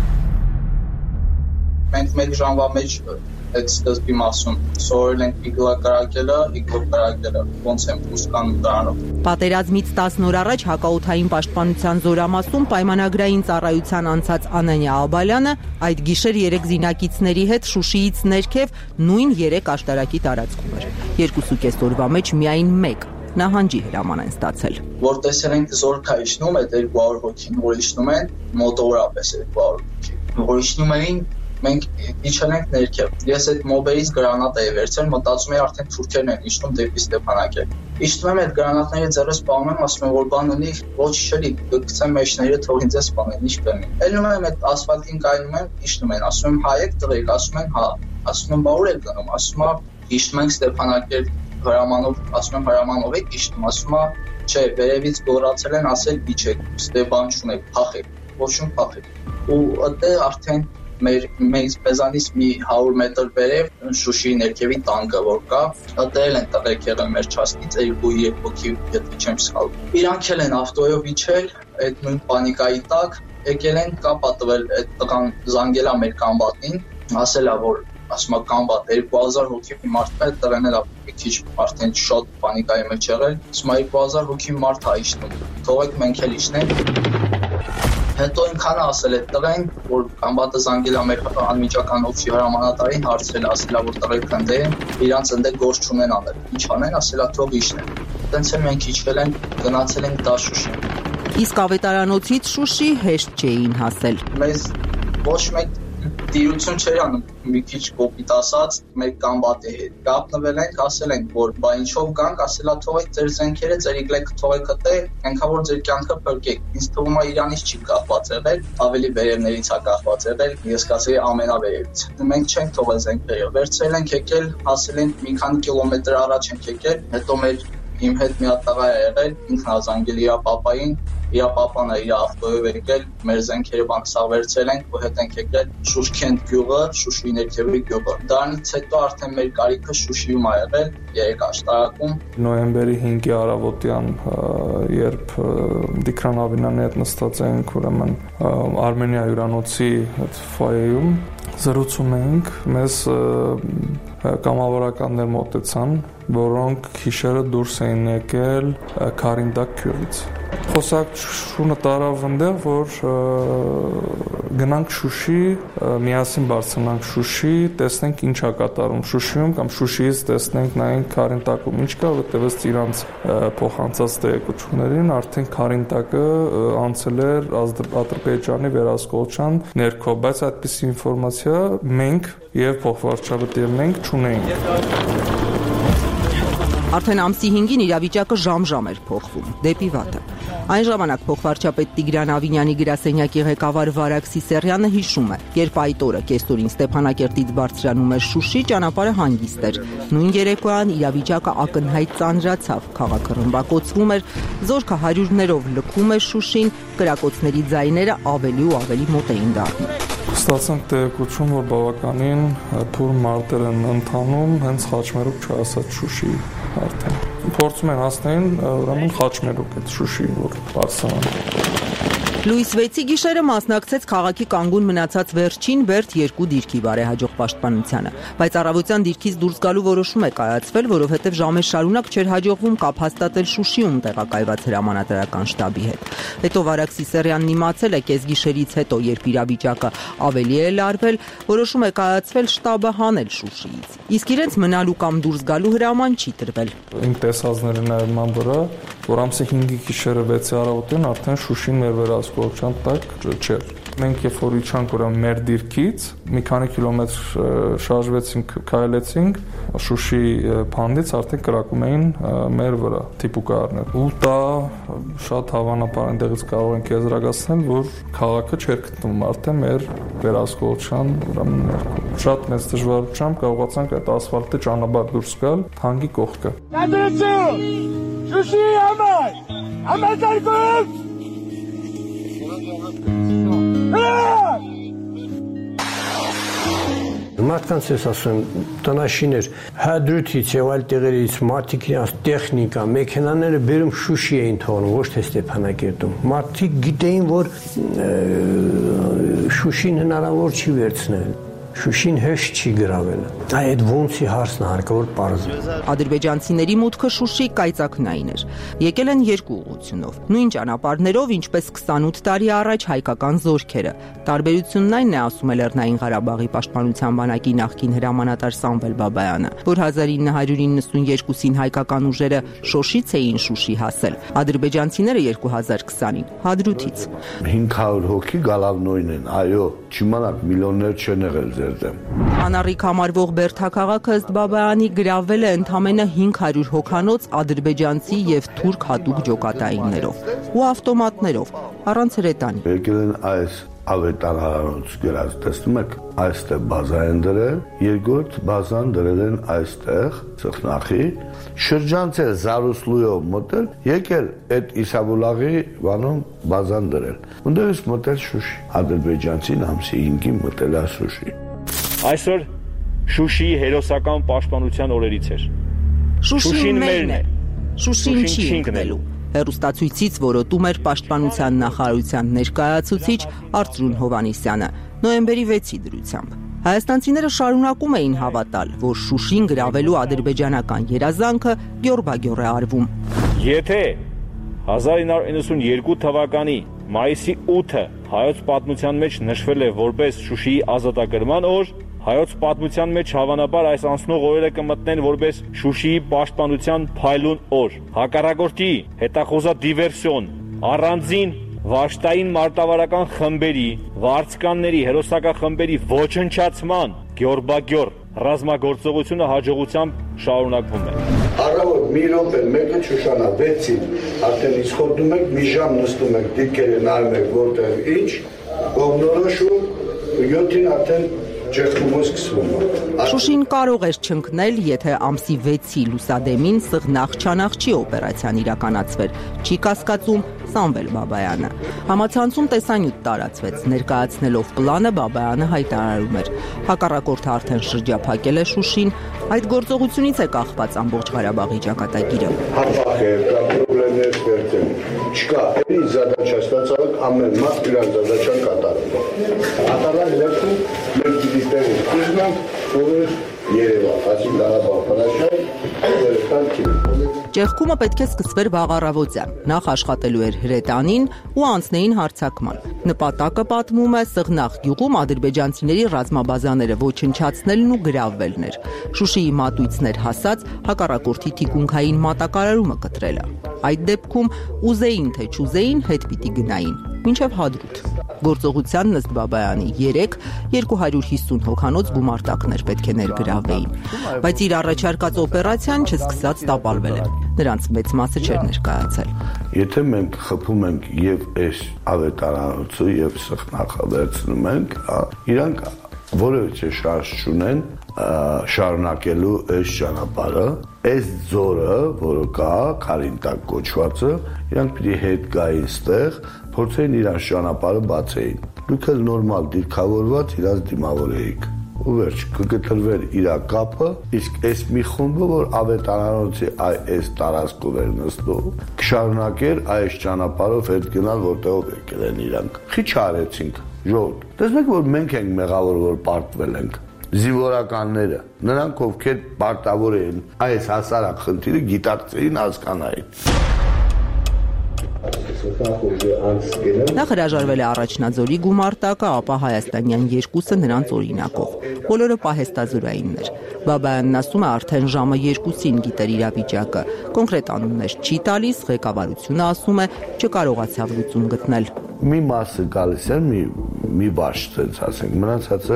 Մենք մեկ ժամվա մեջ այդ սկզբի մասում սովորել ենք իգլակարակելը, իգլակարակելը, ոնց են պուսկանում դրանով։ Պատերազմից տասն օր առաջ հակաօդային պաշտպանության զորամասում պայմանագրային ծառայության անցած Անանյա Աբալյանը այդ գիշեր երեք զինակիցների հետ Շուշիից ներքև նույն երեք աշտարակի տարածքում էր։ Երկուսուկես օրվա մեջ միայն մեկ նահանջի հրաման են ստացել։ Որ տեսել ենք զորքա իջնում, այդ երկու հարյուր հոգին որ իջնում են, մոտորապես երկու հարյուր հոգի։ Որ իջնում էին, մենք իջել ենք ներքև։ Ես այդ մոբերից գրանատ էի վերցրել, մտածում էի արդեն թուրքերն են իջնում դեպի Ստեփանակերտ։ Իջնում եմ այդ գրանատները ձեռս սպանում եմ, ասում եմ որ բան ունի, ոչ շելի, գցեմ մեջները, թող ինձ սպանեն, ինչ կլինի։ Ելնում եմ այդ ասֆալտին կայնում եմ, իջնում են, ասում եմ հա եք տղեկ, ասում են հա, ասում եմ բա ուր եք գնում, ասում եմ իջնում ենք Ստեփանակերտ հրամանով, ասում եմ հրամանով եք իջնում, ասում եմ չէ, վերևից գոռացել են, ասել իջեք, ստեփան չունեք, փախեք, ոչինչ փախեք։ Ու այդտեղ արդեն մեր մեզ մեզանից մի հարյուր մետր վերև Շուշիի ներքևի տանկը որ կա, այդտեղ են տղեկ եղել մեր չասկից երկու երեք հոգի, եթե չեմ սխալվում։ Իրանք էլ են ավտոյով իջել, այդ նույն պանիկայի տակ եկել են կապ տվել այդ տղան զանգել է մեր կամբատին, ասել է որ ասում է կամբատ երկու հազար հոգի մարդ է, տղեն էլ է քիչ արդեն շատ պանիկայի մեջ եղել, ասում է երկու հազար հոգի մարդ է իջնում, թողեք մենք էլ իջնենք։ Հետո ինքան ասել է տղեն, որ կամբատը զանգել է մեր անմիջական օֆիսի հրամանատարին, հարցրել ասել է որ տղեկ ընդ են, իրանց ընդ գործ չունեն անել։ Ինչ անեն, ասել է թող իջնեն։ Տենց էլ մենք իջվել ենք, գնացել ենք Դաշուշի։ Իսկ ավետարանոցից Շուշի հեշտ չէին հասել։ Մեզ ոչ մեկ դիրություն չէր անում, մի քիչ կոպիտ ասած, մեր կամբատի հետ կապնվել ենք, ասել ենք, որ բա ինչով գանք, ասել է թողեք ձեր զենքերը, ձեր իգլեքը թողեք հտե, ենքա որ ձեր կյանքը փրկեք։ Ինձ թվում է Իրանից չի կախված եղել, ավելի վերևներից է կախված եղել, ես կասեի ամենավերևից։ Մենք չենք թողել զենքերը, վերցրել ենք եկել, հասել ենք մի քանի կիլոմետր առաջ ենք եկել, հետո մեր իմ հետ մի հատ տղա է եղել, ինքն է զանգել իր պապային, իր պապան է իր ավտոյով եկել, մեր զենքերը բան սա վերցրել ենք, ու հետ ենք եկել Շուշքենտ գյուղը, Շուշիի ներքևի գյուղը։ Դրանից հետո արդեն մեր կարիքը Շուշիում է եղել, երեք աշտարակում։ Նոյեմբերի հինգի առավոտյան, երբ Դիկրան Ավինյանի հետ նստած էինք, ուրեմն Արմենիա հյուրանոցի այդ ֆոյեում զրուցում էինք, մեզ կամավորականներ մոտեցան, որոնք քիշերը դուրս էին եկել Քարինդակ գյուղից։ Խոսակցությունը տարավ այնտեղ, որ գնանք Շուշի, միասին բարձրանանք Շուշի, տեսնենք ինչ է կատարում Շուշիում կամ Շուշիից տեսնենք նայենք Քարինդակում ինչ կա, որտեղ ըստ իրանց փոխանցած տեղեկություններին արդեն Քարինդակը անցել էր Ադրբեջանի վերահսկողության ներքո, բայց այդպիսի ինֆորմացիա մենք եւ փոխվարչապետը մենք չունեինք։ Արդեն ամսի հինգին իրավիճակը ժամ-ժամ էր փոխվում, դեպի վատը։ Այն ժամանակ փոխվարչապետ Տիգրան Ավինյանի գրասենյակի ղեկավար Վարակ Սիսեռյանը հիշում է, երբ այդ օրը կեսօրին Ստեփանակերտից բարձրանում էր Շուշի, ճանապարհը հանգիստ էր։ Նույն երեկոյան իրավիճակը ակնհայտ ծանրացավ, քաղաքը ռմբակոծվում էր, զորքը հարյուրներով լքում էր Շուշին, կրակոցների ձայները ավելի ու ավելի մոտ էին դառնում։ Ստացանք տեղեկություն, որ բավականին փուր մարտեր են ընթանում հենց Խաչմերուկ չհասած Շուշի արդեն։ Փորձում են հասնեին ուրեմն Խաչմերուկ այդ Շուշի, որ բարձրանում։ Լույս վեցի գիշերը մասնակցեց քաղաքի կանգուն մնացած վերջին Բերդ երկու դիրքի բարեհաջող պաշտպանությանը, բայց առավոտյան դիրքից դուրս գալու որոշում է կայացվել, որովհետև ժամեր շարունակ չէր հաջողվում կապ հաստատել Շուշիում տեղակայված հրամանատարական շտաբի հետ։ Հետո Վարակ Սիսեռյանն իմացել է կեսգիշերից հետո, երբ իրավիճակը ավելի է լարվել, որոշում է կայացվել շտաբը հանել Շուշիից։ Իսկ իրենց մնալու կամ դուրս գալու հրաման չի տրվել։ Իմ տեսածների նայման վրա, որ ամսի հինգի գիշերը վեցի առավոտյան արդեն Շուշին մեր վերահսկողության տակ չէր։ Մենք երբ որ իջանք ուրեմն մեր դիրքից, մի քանի կիլոմետր շարժվեցինք, քայլեցինք, Շուշի փանդից արդեն կրակում էին մեր վրա թիպուկարներ։ Ու դա շատ հավանաբար այնտեղից կարող ենք եզրակացնել, որ քաղաքը չէր գտնվում արդեն մեր վերահսկողության ուրեմն ներքո։ Շատ մեծ դժվարությամբ կարողացանք այդ ասֆալտի ճանապարհ դուրս գալ թանկի կողքը։ Շուշի համար, համաձայնվում։ Մարդկանց ես ասում, տնաշիներ, հադրութից եւ այլ տեղերից մարդիկ իրաց տեխնիկա, մեքենաները բերում Շուշի էին թողնում, ոչ թե Ստեփանակերտում։ Մարդիկ գիտեին, որ Շուշին հնարավոր չի վերցնել։ Շուշին հեշտ չի գրավել։ Այդ ոնցի հարցն հարկավոր պարզը։ Ադրբեջանցիների մուտքը Շուշի կայծակնային էր։ Եկել են երկու ուղղությունով։ Նույն ճանապարհներով, ինչպես քսանութ տարի առաջ հայկական զորքերը։ Տարբերությունն այն է, ասում է Լեռնային Ղարաբաղի պաշտպանության բանակի նախկին հրամանատար Սամվել Բաբայանը, որ հազար ինը հարյուր իննսունյերկուսին հայկական ուժերը Շոշից էին Շուշի հասել։ Ադրբեջանցիները երկու հազար քսանին Հադրութից։ հինգ հարյուր հոգի գալավնոյն են, այո, չիմանաք միլիոններ չեն եղել։ Անառիկ համարվող Բերդաքաղաքը ըստ Բաբայանի գրավել է ընդամենը հինգ հարյուր հոգանոց ադրբեջանցի եւ թուրք հատուկ ջոկատայիններով ու ավտոմատներով առանց հրետանի։ Եկել են այս ավետարանոց գրած, տեսնում եք, այստեղ բազա են դրել, երկրորդ բազան դրել են այստեղ Ծխնախի, շրջանցել Զարուսլույով մոտել, եկել այդ Իսաբուլաղի բանում բազան դրել։ Ունդերից մոտել Շուշի, ադրբեջանցին ամսի հինգին մոտել է Շուշի։ Այսօր Շուշիի հերոսական պաշտպանության օրերից էր։ Շուշին մերն է, Շուշին չի ընկնելու։ Հեռուստացույցից որոտում էր պաշտպանության նախարարության ներկայացուցիչ Արծրուն Հովանեսյանը նոյեմբերի վեցի դրությամբ։ Հայաստանցիները շարունակում էին հավատալ, որ Շուշին գրավելու ադրբեջանական երազանքը գյորբագյոր է արվում։ Եթե հազար ինը հարյուր իննսունյերկու թվականի մայիսի ութը հայոց պատմության մեջ նշվել է որպես Շուշիի ազատագրման օր, հայոց պատմության մեջ հավանաբար այս անցնող օրերը կմտնեն որպես Շուշիի պաշտպանության փայլուն օր։ Հակառակորդի հետախուզա դիվերսիոն, առանձին վաշտային մարտավարական խմբերի, վարձկանների, հերոսական խմբերի ոչնչացման գյորբագյոր ռազմագործողությունը հաջողությամբ շարունակվում է։ Առավոտ մի րոպե մեկը Շուշանա վեցին, արդեն իսկորդում եք, մի ժամ նստում եք, դիրքերը նայում եք որտեղ ինչ, կողմնորոշում, յոթին արդեն Շուշին կարող էր չընկնել, եթե ամսի վեցի լուսադեմին Սղնախ-Չանախչի օպերացիան իրականացվեր, չի կասկածում Սամվել Բաբայանը։ Համացանցում տեսանյութ տարածվեց, ներկայացնելով պլանը Բաբայանը հայտարարում էր. հակառակորդը արդեն շրջափակել է Շուշին, այդ գործողությունից է կախված ամբողջ Ղարաբաղի ճակատագիրը։ Հապաղ է, կա պրոբլեմներ վերցեն, չկա, էլի զադաչա ստացավակ ամեն մարդ իրան զադաչան կատարում։ Ատարան լերքում մեր դիտիտեղի կիզնանք, որ Երևան, ասին Ղարաբաղ պրաշայ, վերստան կիմ։ Ճեղքումը պետք է սկսվեր վաղ առավոտյան, նախ աշխատելու էր հրետանին ու անցնեին հարձակման։ Նպատակը պատմում է Սղնախ գյուղում ադրբեջանցիների ռազմաբազաները ոչնչացնելն ու գրավվելն էր։ Շուշիի մատույցներ հասած հակառակորդի թիկունքային մատակարարումը կտրելը։ Այդ դեպքում ուզեին թե չուզեին հետ պիտի գնային, մինչև Հադրութ։ Գործողությանն ըստ Բաբայանի երեք երկու հարյուր հիսուն հոգանոց գումարտակներ պետք է ներգրավվեին, բայց իր առաջարկած օպերացիան չսկսած տապալվել է։ նրանց մեծ մասը չէր ներկայացել։ Եթե մենք խփում ենք եւ այս ավետարանոցը եւ սխնախը վերցնում ենք, իրանք որևէ շարժ չունեն շարունակելու այս ճանապարհը, այս ձորը, որը կա, Քարինտակ կոչվածը, իրանք պիտի հետ գային ստեղ, փորձեին իրանց ճանապարհը բացեին։ Դուք էլ նորմալ դիրքավորված իրանց դիմավորեիք։ Ու վերջ կգտնվեր իր կապը, իսկ այս մի խումբը, որ ավետարանոցի այս տարածքով էր նստում, կշարունակեր այս ճանապարհով հետ գնալ, որտեղով եկել են իրանք։ Քիչ արեցինք, ժողովուրդ։ Տեսնեք, որ մենք ենք մեղավոր, որ պարտվել ենք։ Զինվորականները, նրանք ովքեր պարտավոր էին այս հասարակ խնդիրը գիտակցեին, հասկանային։ Նա հրաժարվել է առաջնաձորի գումարտակը, ապա հայաստանյան երկուսը նրանց օրինակով։ Բոլորը պահեստազորայիններ։ Բաբայանն ասում է, արդեն ժամը երկուսին գիտեր իրավիճակը։ Կոնկրետ անուններ չի տալիս, ղեկավարությունը ասում է, չկարողացավ լուծում գտնել։ Մի մասը գալիս է, մի մի բաշ ցած ասենք, մնացածը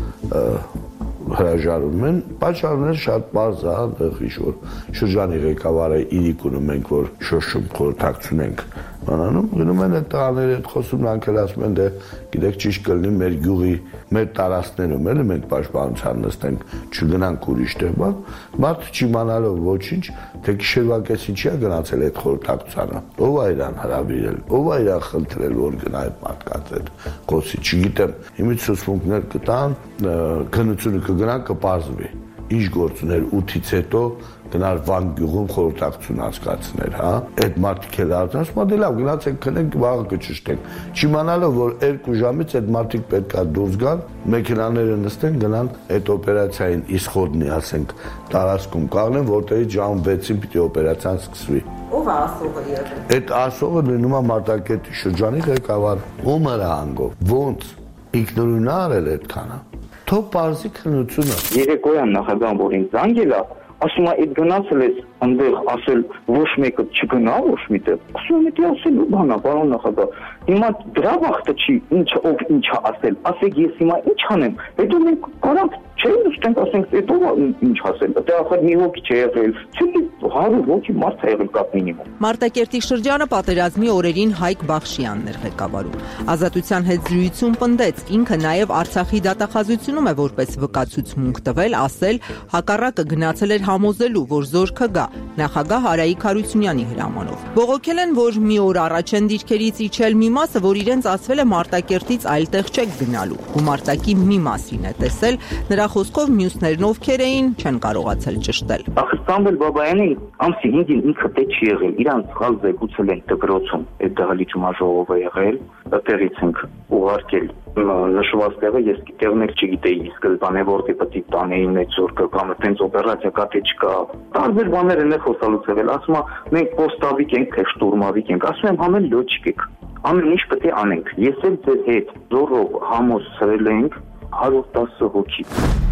հրաժարվում են, պատճառները շատ բարձ է, այնտեղ ինչ-որ շրջանի ղեկավարը իրիկունը մենք որ շոշում խորհրդակցություն ենք բանանում, գնում են այդ տղաների հետ խոսում, նրանք էլ ասում են, դե գիտեք ճիշտ կլինի մեր գյուղի, մեր տարածքներում էլ մենք պաշտպանության նստենք, չգնանք ուրիշ տեղ, մարդ չիմանալով ոչինչ, թե գիշերվա կեսին չի գնացել այդ խորհրդակցությանը, ով է իրան հրավիրել, ով է իրան խնդրել, որ գնա այդ մարդկանց հետ խոսի, չգիտեմ, հիմա ցուցմունքներ կտան, քննությունը կգնա կպարզվի, ինչ գործ ուներ ութից հետո գնար Վան գյուղում խորհրդակցություն անցկացներ, հա, այդ մարդիկ էլ արդեն ասում լավ, գնացեք քնենք, վաղը կճշտենք։ Չիմանալով, որ երկու ժամից այդ մարդիկ պետք է դուրս գան, մեքենաները նստեն, գնան այդ օպերացիային իսխոդնի, ասենք, տարածքում կաղնեն, որտեղից ժամը վեցին պիտի օպերացիան սկսվի։ Ով է ասողը եղել։ Այդ ասողը լինում է Մարտակերտի շրջանի ղեկավար, ում հրահանգով, ոնց ինքնուրույն արել այդքանը։ Թող պարզի քննությունը։ Երեկոյան նախագահան, որ ինձ զանգել է, ասում է, այդ գնացել ես այնտեղ ասել ոչ մեկը չգնա ոչ միտեղ։ Ասում եմ, դե ասել ու բանա, պարոն նախագահ։ Հիմա դրա վախտը չի, ինչ ով ինչ է ասել։ Ասեք ես հիմա ինչ անեմ։ Հետո մենք կարանք չէ, ուստենք ասենք, հետո ինչ ասել։ Դե ախր մի հոգի չի եղել։ Չի հարյուր հոգի մարդ է եղել կապ մինիմում։ Մարտակերտի շրջանը պատերազմի օրերին Հայկ Բախշյանն էր ղեկավարում։ Ազատության հետ զրույցում պնդեց, ինքը նաև Արցախի դատախազությունում է որպես վկացուցմունք տվել, ասել, հակառակը գնացել էր համոզելու, որ զորքը գա, նախագահ Արայիկ Հարությունյանի հրամանով։ Բողոքել են, որ մի օր առաջ են դիրքերից իջել մի մասը, որ իրենց ասվել է Մարտակերտից այլ տեղ չեք գնալու։ Գումարտակի մի մասին է տեսել, նրա խոսքով մյուսներն ովքեր էին, չեն կարողացել ճշտել։ Ախր Սամվել Բաբայանը ամսի հինգին ինքը դե չի եղել, իրան սխալ զեկուցել են դպրոցում, այդ դահլիճում ժողովը եղել, այդտեղից ենք ուղարկել նշված տեղը, ես տեղներ չգիտեի, սկզբանե որտե պետք է տանեին այդ զորքը կամ այդպես օպերացիա կա թե չկա։ Տարբեր բաներ են խոսալուց եղել, ասում է մենք պոստավիկ ենք, թե շտուրմավիկ ենք, ասում եմ համեն լոջիկ եք, ամեն ինչ պետք է անենք։ Ես էլ ձեր հետ զորով համոզել ենք հարյուր տասը հոգի։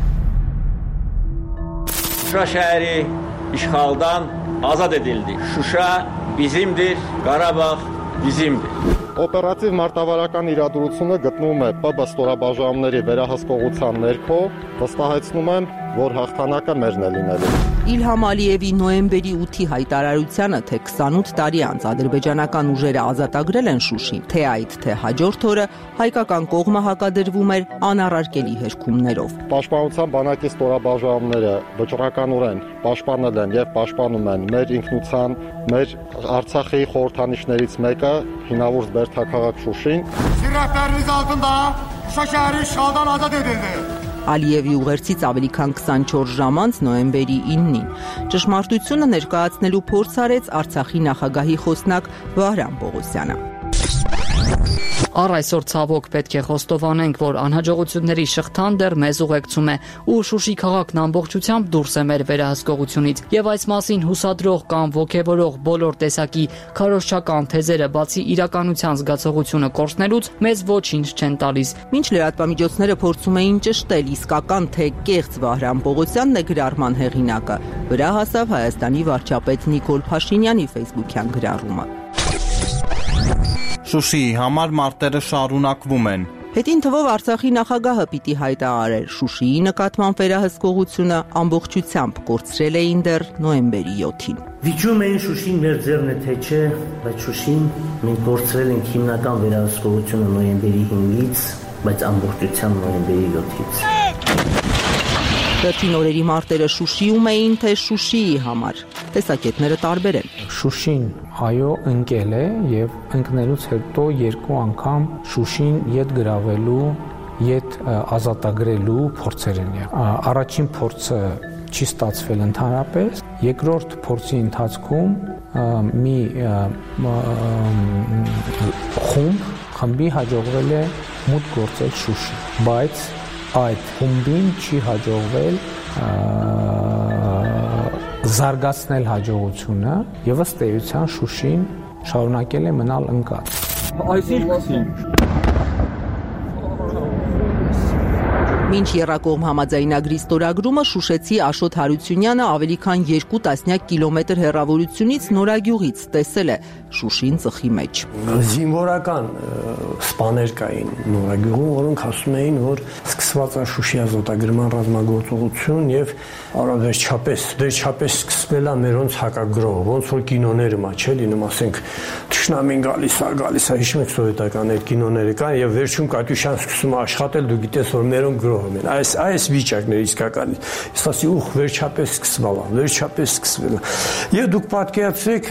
Şuşa şehri işgaldan azad edildi. Şuşa bizimdir, Qarabağ bizimdir. Օպերատիվ մարտավարական իրադրությունը գտնվում է ՊԲ ստորաբաժանումների վերահսկողության ներքո, վստահեցնում եմ, որ հաղթանակը մերն է լինելու։ Իլհամ Ալիևի նոյեմբերի ութի հայտարարությանը, թե քսանութ տարի անց ադրբեջանական ուժերը ազատագրել են Շուշին, թե այդ, թե հաջորդ օրը հայկական կողմը հակադրվում էր անառարկելի հերքումներով։ Պաշտպանության բանակի ստորաբաժանումները վճռականորեն պաշտպանել են եւ պաշտպանում են մեր ինքնության, մեր Արցախի խորհրդանիշներից մեկը հինավուրց Բերդաքաղաք Շուշին։ Սիրահարներից altında Şuşa şehri işgaldan azad edildi։ Ալիևի ուղերձից ավելի քան քսանչորս ժամ անց նոյեմբերի իննին ճշմարտությունը ներկայացնելու փորձ արեց Արցախի նախագահի խոսնակ Վահրամ Պողոսյանը։ Առ այսօր ցավոք պետք է խոստովանենք, որ անհաջողությունների շղթան դեռ մեզ ուղեկցում է ու Շուշի քաղաքն ամբողջությամբ դուրս է մեր վերահսկողությունից եւ այս մասին հուսադրող կամ ոգևորող բոլոր տեսակի քարոզչական թեզերը բացի իրականության զգացողությունը կորցնելուց մեզ ոչինչ չեն տալիս։ Մինչ լրատվամիջոցները փորձում էին ճշտել իսկական թե կեղծ Վահրամ Պողոսյանն է գրառման հեղինակը, վրա հասավ Հայաստանի վարչապետ Նիկոլ Փաշինյանի ֆեյսբուքյան գրառումը։ Շուշիի համար մարտերը շարունակվում են։ Հետին թվով Արցախի նախագահը պիտի հայտարարեր Շուշիի նկատմամբ վերահսկողությունը ամբողջությամբ կորցրել էին դեռ նոյեմբերի յոթին։ Վիճում էին Շուշին մեր ձեռն է թե չէ, բայց Շուշին մենք կորցրել ենք հիմնական վերահսկողությունը նոյեմբերի հինգից, բայց ամբողջությամբ նոյեմբերի յոթից։ Վերջին օրերի մարտերը Շուշիում էին, թե Շուշիի համար։ Տեսակետները տարբեր են։ Շուշին այո ընկել է եւ ընկնելուց հետո երկու անգամ Շուշին յետ գրավելու, յետ ազատագրելու փորձեր են եղել։ Առաջին փորձը չի ստացվել ընդհանրապես, երկրորդ փորձի ընթացքում մի խումբ խմբի հաջողվել է մուտք գործել Շուշի, բայց այդ խումբին չի հաջողվել զարգացնել հաջողությունը եւ ըստ էության Շուշին շարունակել է մնալ ընկած։ Մինչ եռակողմ համաձայնագրի ստորագրումը շուշեցի Աշոտ Հարությունյանը ավելի քան երկու տասնյակ կիլոմետր հեռավորությունից Նորագյուղից տեսել է Շուշին ծխի մեջ։ Զինվորական սպաներ կային Նորագյուղում, որոնք ասում էին, որ սկսված է Շուշի ազատագրման ռազմագործողություն եւ արա վերջապես, վերջապես սկսվել է մերոնց հակագրոհ, ոնց որ կինոները մա չէ լինում, ասենք Թշնամին գալիս է, գալիս է, հիշում եք սովետական այդ կինոները կան եւ վերջում Կատյուշան սկսում է աշխատել, դու գիտես որ մերոնք գրոհ են։ Այս այս վիճակներ իսկական։ Ես ասի ուխ վերջապես սկսվել է, վերջապես սկսվել է։ Եվ դուք պատկերացրեք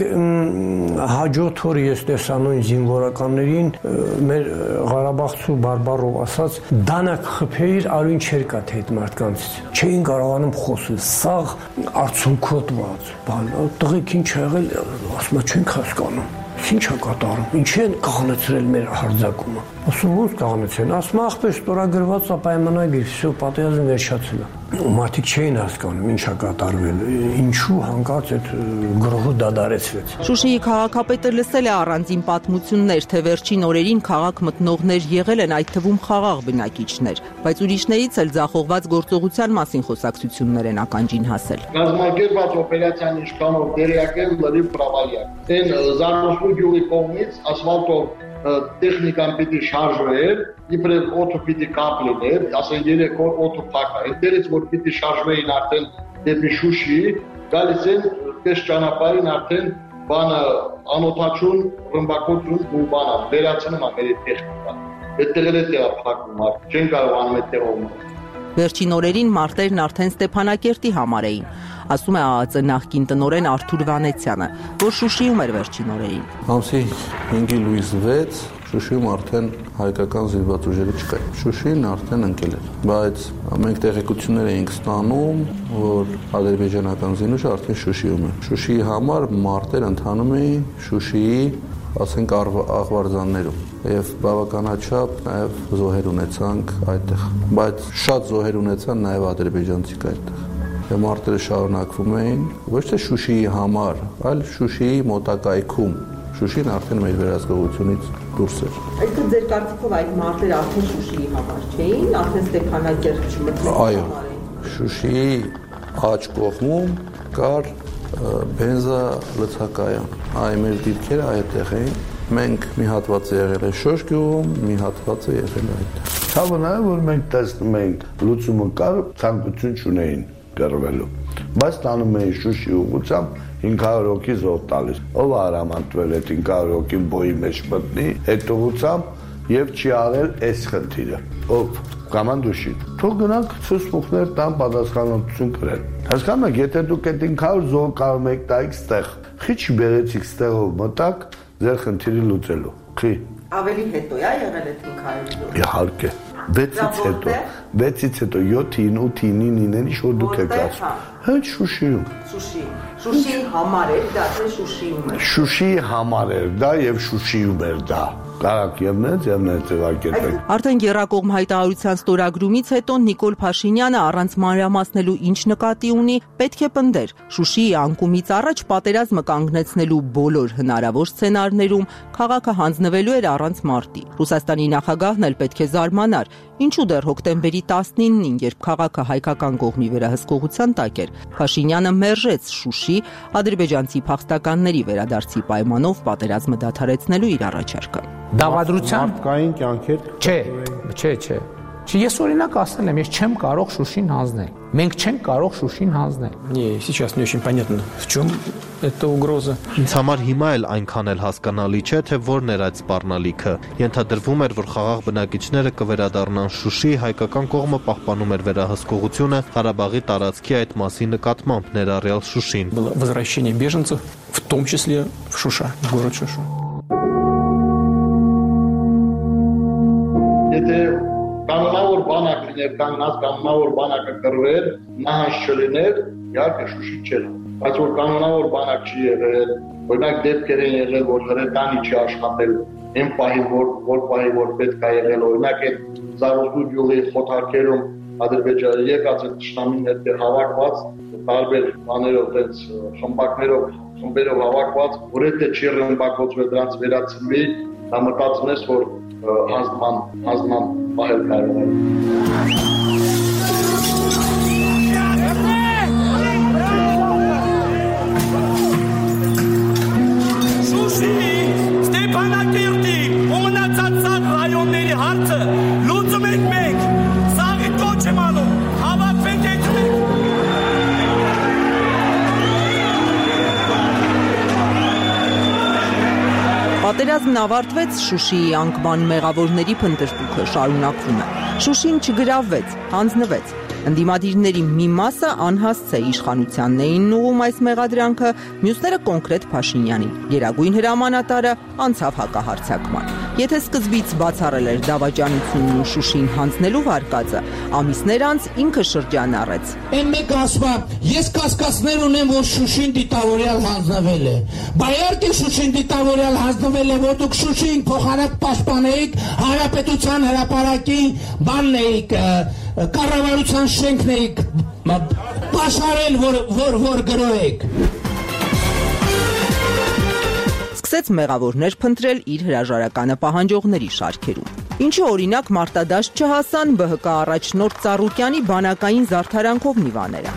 հաջորդ օրը ես տեսա նույն զինվորականներին մեր Ղարաբաղցու բարբառով ասած դանակ խփեիր արույն չեր կա թե այդ մարդկանցից։ Չէին կարողանում խոսել, սաղ արցունքոտված, բան, տղեկ ինչ ա եղել, ասում եմ չենք հասկանում։ Ինչ է կատարում, ինչ են կաղնեցրել մեր հարձակումը։ Ասում ոնց կաղնեցեն, ասում ախպեր ստորագրված է պայմանագիր, всё, պատերազմը վերջացել է։ Մարդիկ չէին հասկանում ինչ է կատարվել, ինչու հանկարծ այդ գրոհը դադարեցվեց։ Շուշիի քաղաքապետը լսել է առանձին պատմություններ, թե վերջին օրերին քաղաք մտնողներ եղել են, այդ թվում խաղաղ բնակիչներ, բայց ուրիշներից էլ ձախողված գործողության մասին խոսակցություններ են ականջին հասել։ Կազմակերպված օպերացիան ինչքանով դերյակ է լրիվ պրավալյակ։ Այն Զարնոսու գյուղի կողմից ասֆալտով տեխնիկան պիտի շարժվեր, իբրև օդը պիտի կապ լիներ, ասեն երեք օր օդը փակ է։ Այդտեղից որ պիտի շարժվեին արդեն դեպի Շուշի, գալիս են պես ճանապարհին արդեն բանը անօթաչուն, ռմբակոծուն ու բանը վերացնում է մեր տեխնիկան։ Այդտեղել է տեղը փակում, չեն կարողանում այդտեղով։ Վերջին օրերին մարտերն արդեն Ստեփանակերտի համար էին, ասում է ԱԱԾ նախկին տնօրեն Արթուր Վանեցյանը, որ Շուշիում էր վերջին օրերին։ Ամսի հինգի լույս վեց Շուշիում արդեն հայկական զինված ուժերը չկային։ Շուշին արդեն ընկել էր, բայց մենք տեղեկություններ էինք ստանում, որ ադրբեջանական զինուժը արդեն Շուշիում է։ Շուշիի համար մարտեր ընթանում էին Շուշիի, ասենք աղվարձաններում եւ բավականաչափ նաեւ զոհեր ունեցանք այդտեղ, բայց շատ զոհեր ունեցան նաեւ ադրբեջանցիք այդտեղ։ Եվ մարտերը շարունակվում էին ոչ թե Շուշիի համար, այլ Շուշիի մոտակայքում։ Շուշին արդեն մեր վերահսկողությունից դուրս էր։ Այսինքն ձեր կարծիքով այդ մարտերը արդեն Շուշիի համար չէին, արդեն Ստեփանակերտ չմտնի։ Այո, Շուշիի աջ կողմում կար բենզա լցակայան։ Այ մեր դիրքերը այդտեղ էին։ Մենք մի հատվածը եղել է Շոշ գյուղում, մի հատվածը եղել է այդտեղ։ Ցավը նա է, որ մենք տեսնում ենք լուծումը կար, ցանկություն չունեին կռվելու։ Բայց տանում էին Շուշի ուղղությամբ հինգ հարյուր հոգի զոհ տալիս։ Ով արամանտվել այդ հինգ հարյուր հոգին բոյի մեջ մտնի, այդ ուղղությամբ եւ չի արել այս խնդիրը։ Ով կոմանդուշին։ Թող գնանք ցուսմուխներ տան պատասխանատվություն կրեն։ Հասկանում եք, եթե դուք այդ հինգ հարյուր զոհ կարող եք տայք ստեղ, խի չբերեցիք ստեղով մտակ ձեր խնդիրը լուծելու։ Խի։ Ավելի հետո է եղել այդ հինգ հարյուր զոհ։ Իհարկե։ վեցից հետո, վեցից հետո յոթին, ութին, նինին, ինչ որ դուք եք ասում։ Հենց Շուշիում։ Շուշի։ Շուշիի համար էր դա, թե Շուշիում էր։ Շուշիի համար էր դա եւ Շուշիում էր դա։ Կարակ եւ նենց եւ նենց ձևակերպել։ Արդեն եռակողմ հայտարարության ստորագրումից հետո Նիկոլ Փաշինյանը առանց մանրամասնելու ինչ նկատի ունի, պետք է պնդեր Շուշիի անկումից առաջ պատերազմը կանգնեցնելու բոլոր հնարավոր սցենարներում քաղաքը հանձնվելու էր առանց մարտի։ Ռուսաստանի նախագահն էլ պետք է զարմանար, ինչու դեռ հոկտեմբերի տասնինին, երբ քաղաքը հայկական կողմի վերահսկողության տակ էր, Փաշինյանը մերժեց Շուշի ադրբեջանցի փախստականների վերադարձի պայմանով պատերազմը դադարեցնելու իր առաջարկը։ Դավադրության մարդկային կյանքեր չէ, չէ, չէ։ Չի ես օրինակ ասել եմ, ես չեմ կարող Շուշին հանձնել։ Մենք չենք կարող Շուշին հանձնել։ Не, сейчас не очень понятно, в чем эта угроза. Ինձ համար հիմա էլ այնքան էլ հասկանալի չէ, թե որն էր այդ սպառնալիքը։ Ենթադրվում էր, որ խաղաղ բնակիչները կվերադառնան Շուշի, հայկական կողմը պահպանում էր վերահսկողությունը Ղարաբաղի տարածքի այդ մասի նկատմամբ, ներառյալ Շուշին։ Было возвращение беженцев, в том числе в Шуша, в город Шушу. Եթե կանոնավոր բանակ լիներ, կանոնած կանոնավոր բանակը կրվեր, նահանջ չլիներ, իհարկե Շուշի չէր։ Բայց որ կանոնավոր բանակ չի եղել, օրինակ դեպքեր են եղել, որ հրետանի չի աշխատել, այն պահի որ որ պահի որ պետք է եղել, օրինակ այդ Զարուզու գյուղի խոթարքերում Ադրբեջանը եկած այդ ճշտամին հետ հավաքված տարբեր բաներով, այդպես խմբակներով, խմբերով հավաքված, որ եթե չի ռմբակոծվել դրանց վերացվի, դա մտածում ես, որ հանձնման հանձնման պահել կարող է։ Շուշի, Ստեփանակերտի, ու մնացած սաղ ռայոնների հարցը լուծում ենք մենք, սաղի կոչ եմ անում, հավաքվենք ենք մենք։ Պատերազմն ավարտվեց, Շուշիի անկման մեղավորների փնտրտուքը շարունակվում է։ Շուշին չգրավվեց, հանձնվեց։ Ընդդիմադիրների մի մասը անհասցե իշխանությանն էին ուղղում այս մեղադրանքը, մյուսները կոնկրետ Փաշինյանին։ Գերագույն հրամանատարը անցավ հակահարձակման։ Եթե սկզբից բացառել էր դավաճանությունն ու Շուշին հանձնելու վարկածը, ամիսներ անց ինքը շրջան առեց։ Այն մեկ ասում, ես կասկածներ ունեմ, որ Շուշին դիտավորյալ հանձնվել է։ Բայց իհարկե Շուշին դիտավորյալ հանձնվել է, որ դուք Շուշին փոխանակ պաշտպանեիք, հանրապետության հրապարակի բանն էիք, կառավարության շենքն էիք պաշարել, որ որ որ գրոհեք։ Սկսեց մեղավորներ փնտրել իր հրաժարականը պահանջողների շարքերում։ Ինչու օրինակ մարտադաշտ չհասան ԲՀԿ առաջնորդ Ծառուկյանի բանակային զարդարանքով Նիվաները։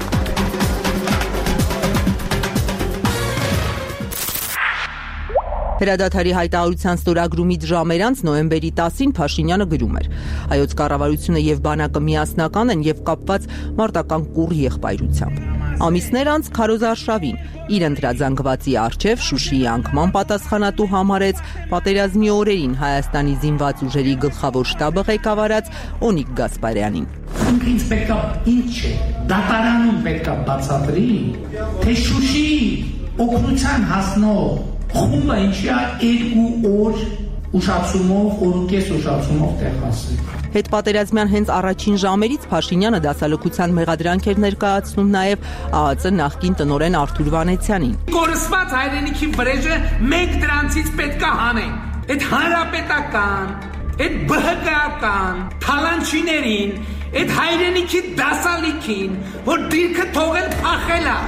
Հրադադարի հայտարարության ստորագրումից ժամեր անց նոյեմբերի տասին Փաշինյանը գրում էր. հայոց կառավարությունը եւ բանակը միասնական են եւ կապված մարտական կուռ եղբայրությամբ։ Ամիսներ անց Քարոզ Արշավին իր ընտրազանգվածի առջև Շուշիի անկման պատասխանատու համարեց պատերազմի օրերին Հայաստանի զինված ուժերի գլխավոր շտաբը ղեկավարած Օնիկ Գասպարյանին։ Ինքնից պետք է ինչ է, դատարանում պետք է բացատրի, թե Շուշիի օգնության հասնող խումբը ինչի է երկու օր ուշացումով, օրուկես ուշացումով տեղասի։ Հետպատերազմյան հենց առաջին ժամերից Փաշինյանը դասալքության մեղադրանք էր ներկայացնում նաև ԱԱԾ նախկին տնօրեն Արթուր Վանեցյանին։ Կորսված հայրենիքի վրեժը մենք դրանցից պետք է հանենք։ Այդ հանրապետական, այդ ԲՀԿ-ական, թալանչիներին, այդ հայրենիքի դասալիքին, որ դիրքը թողել փախել է,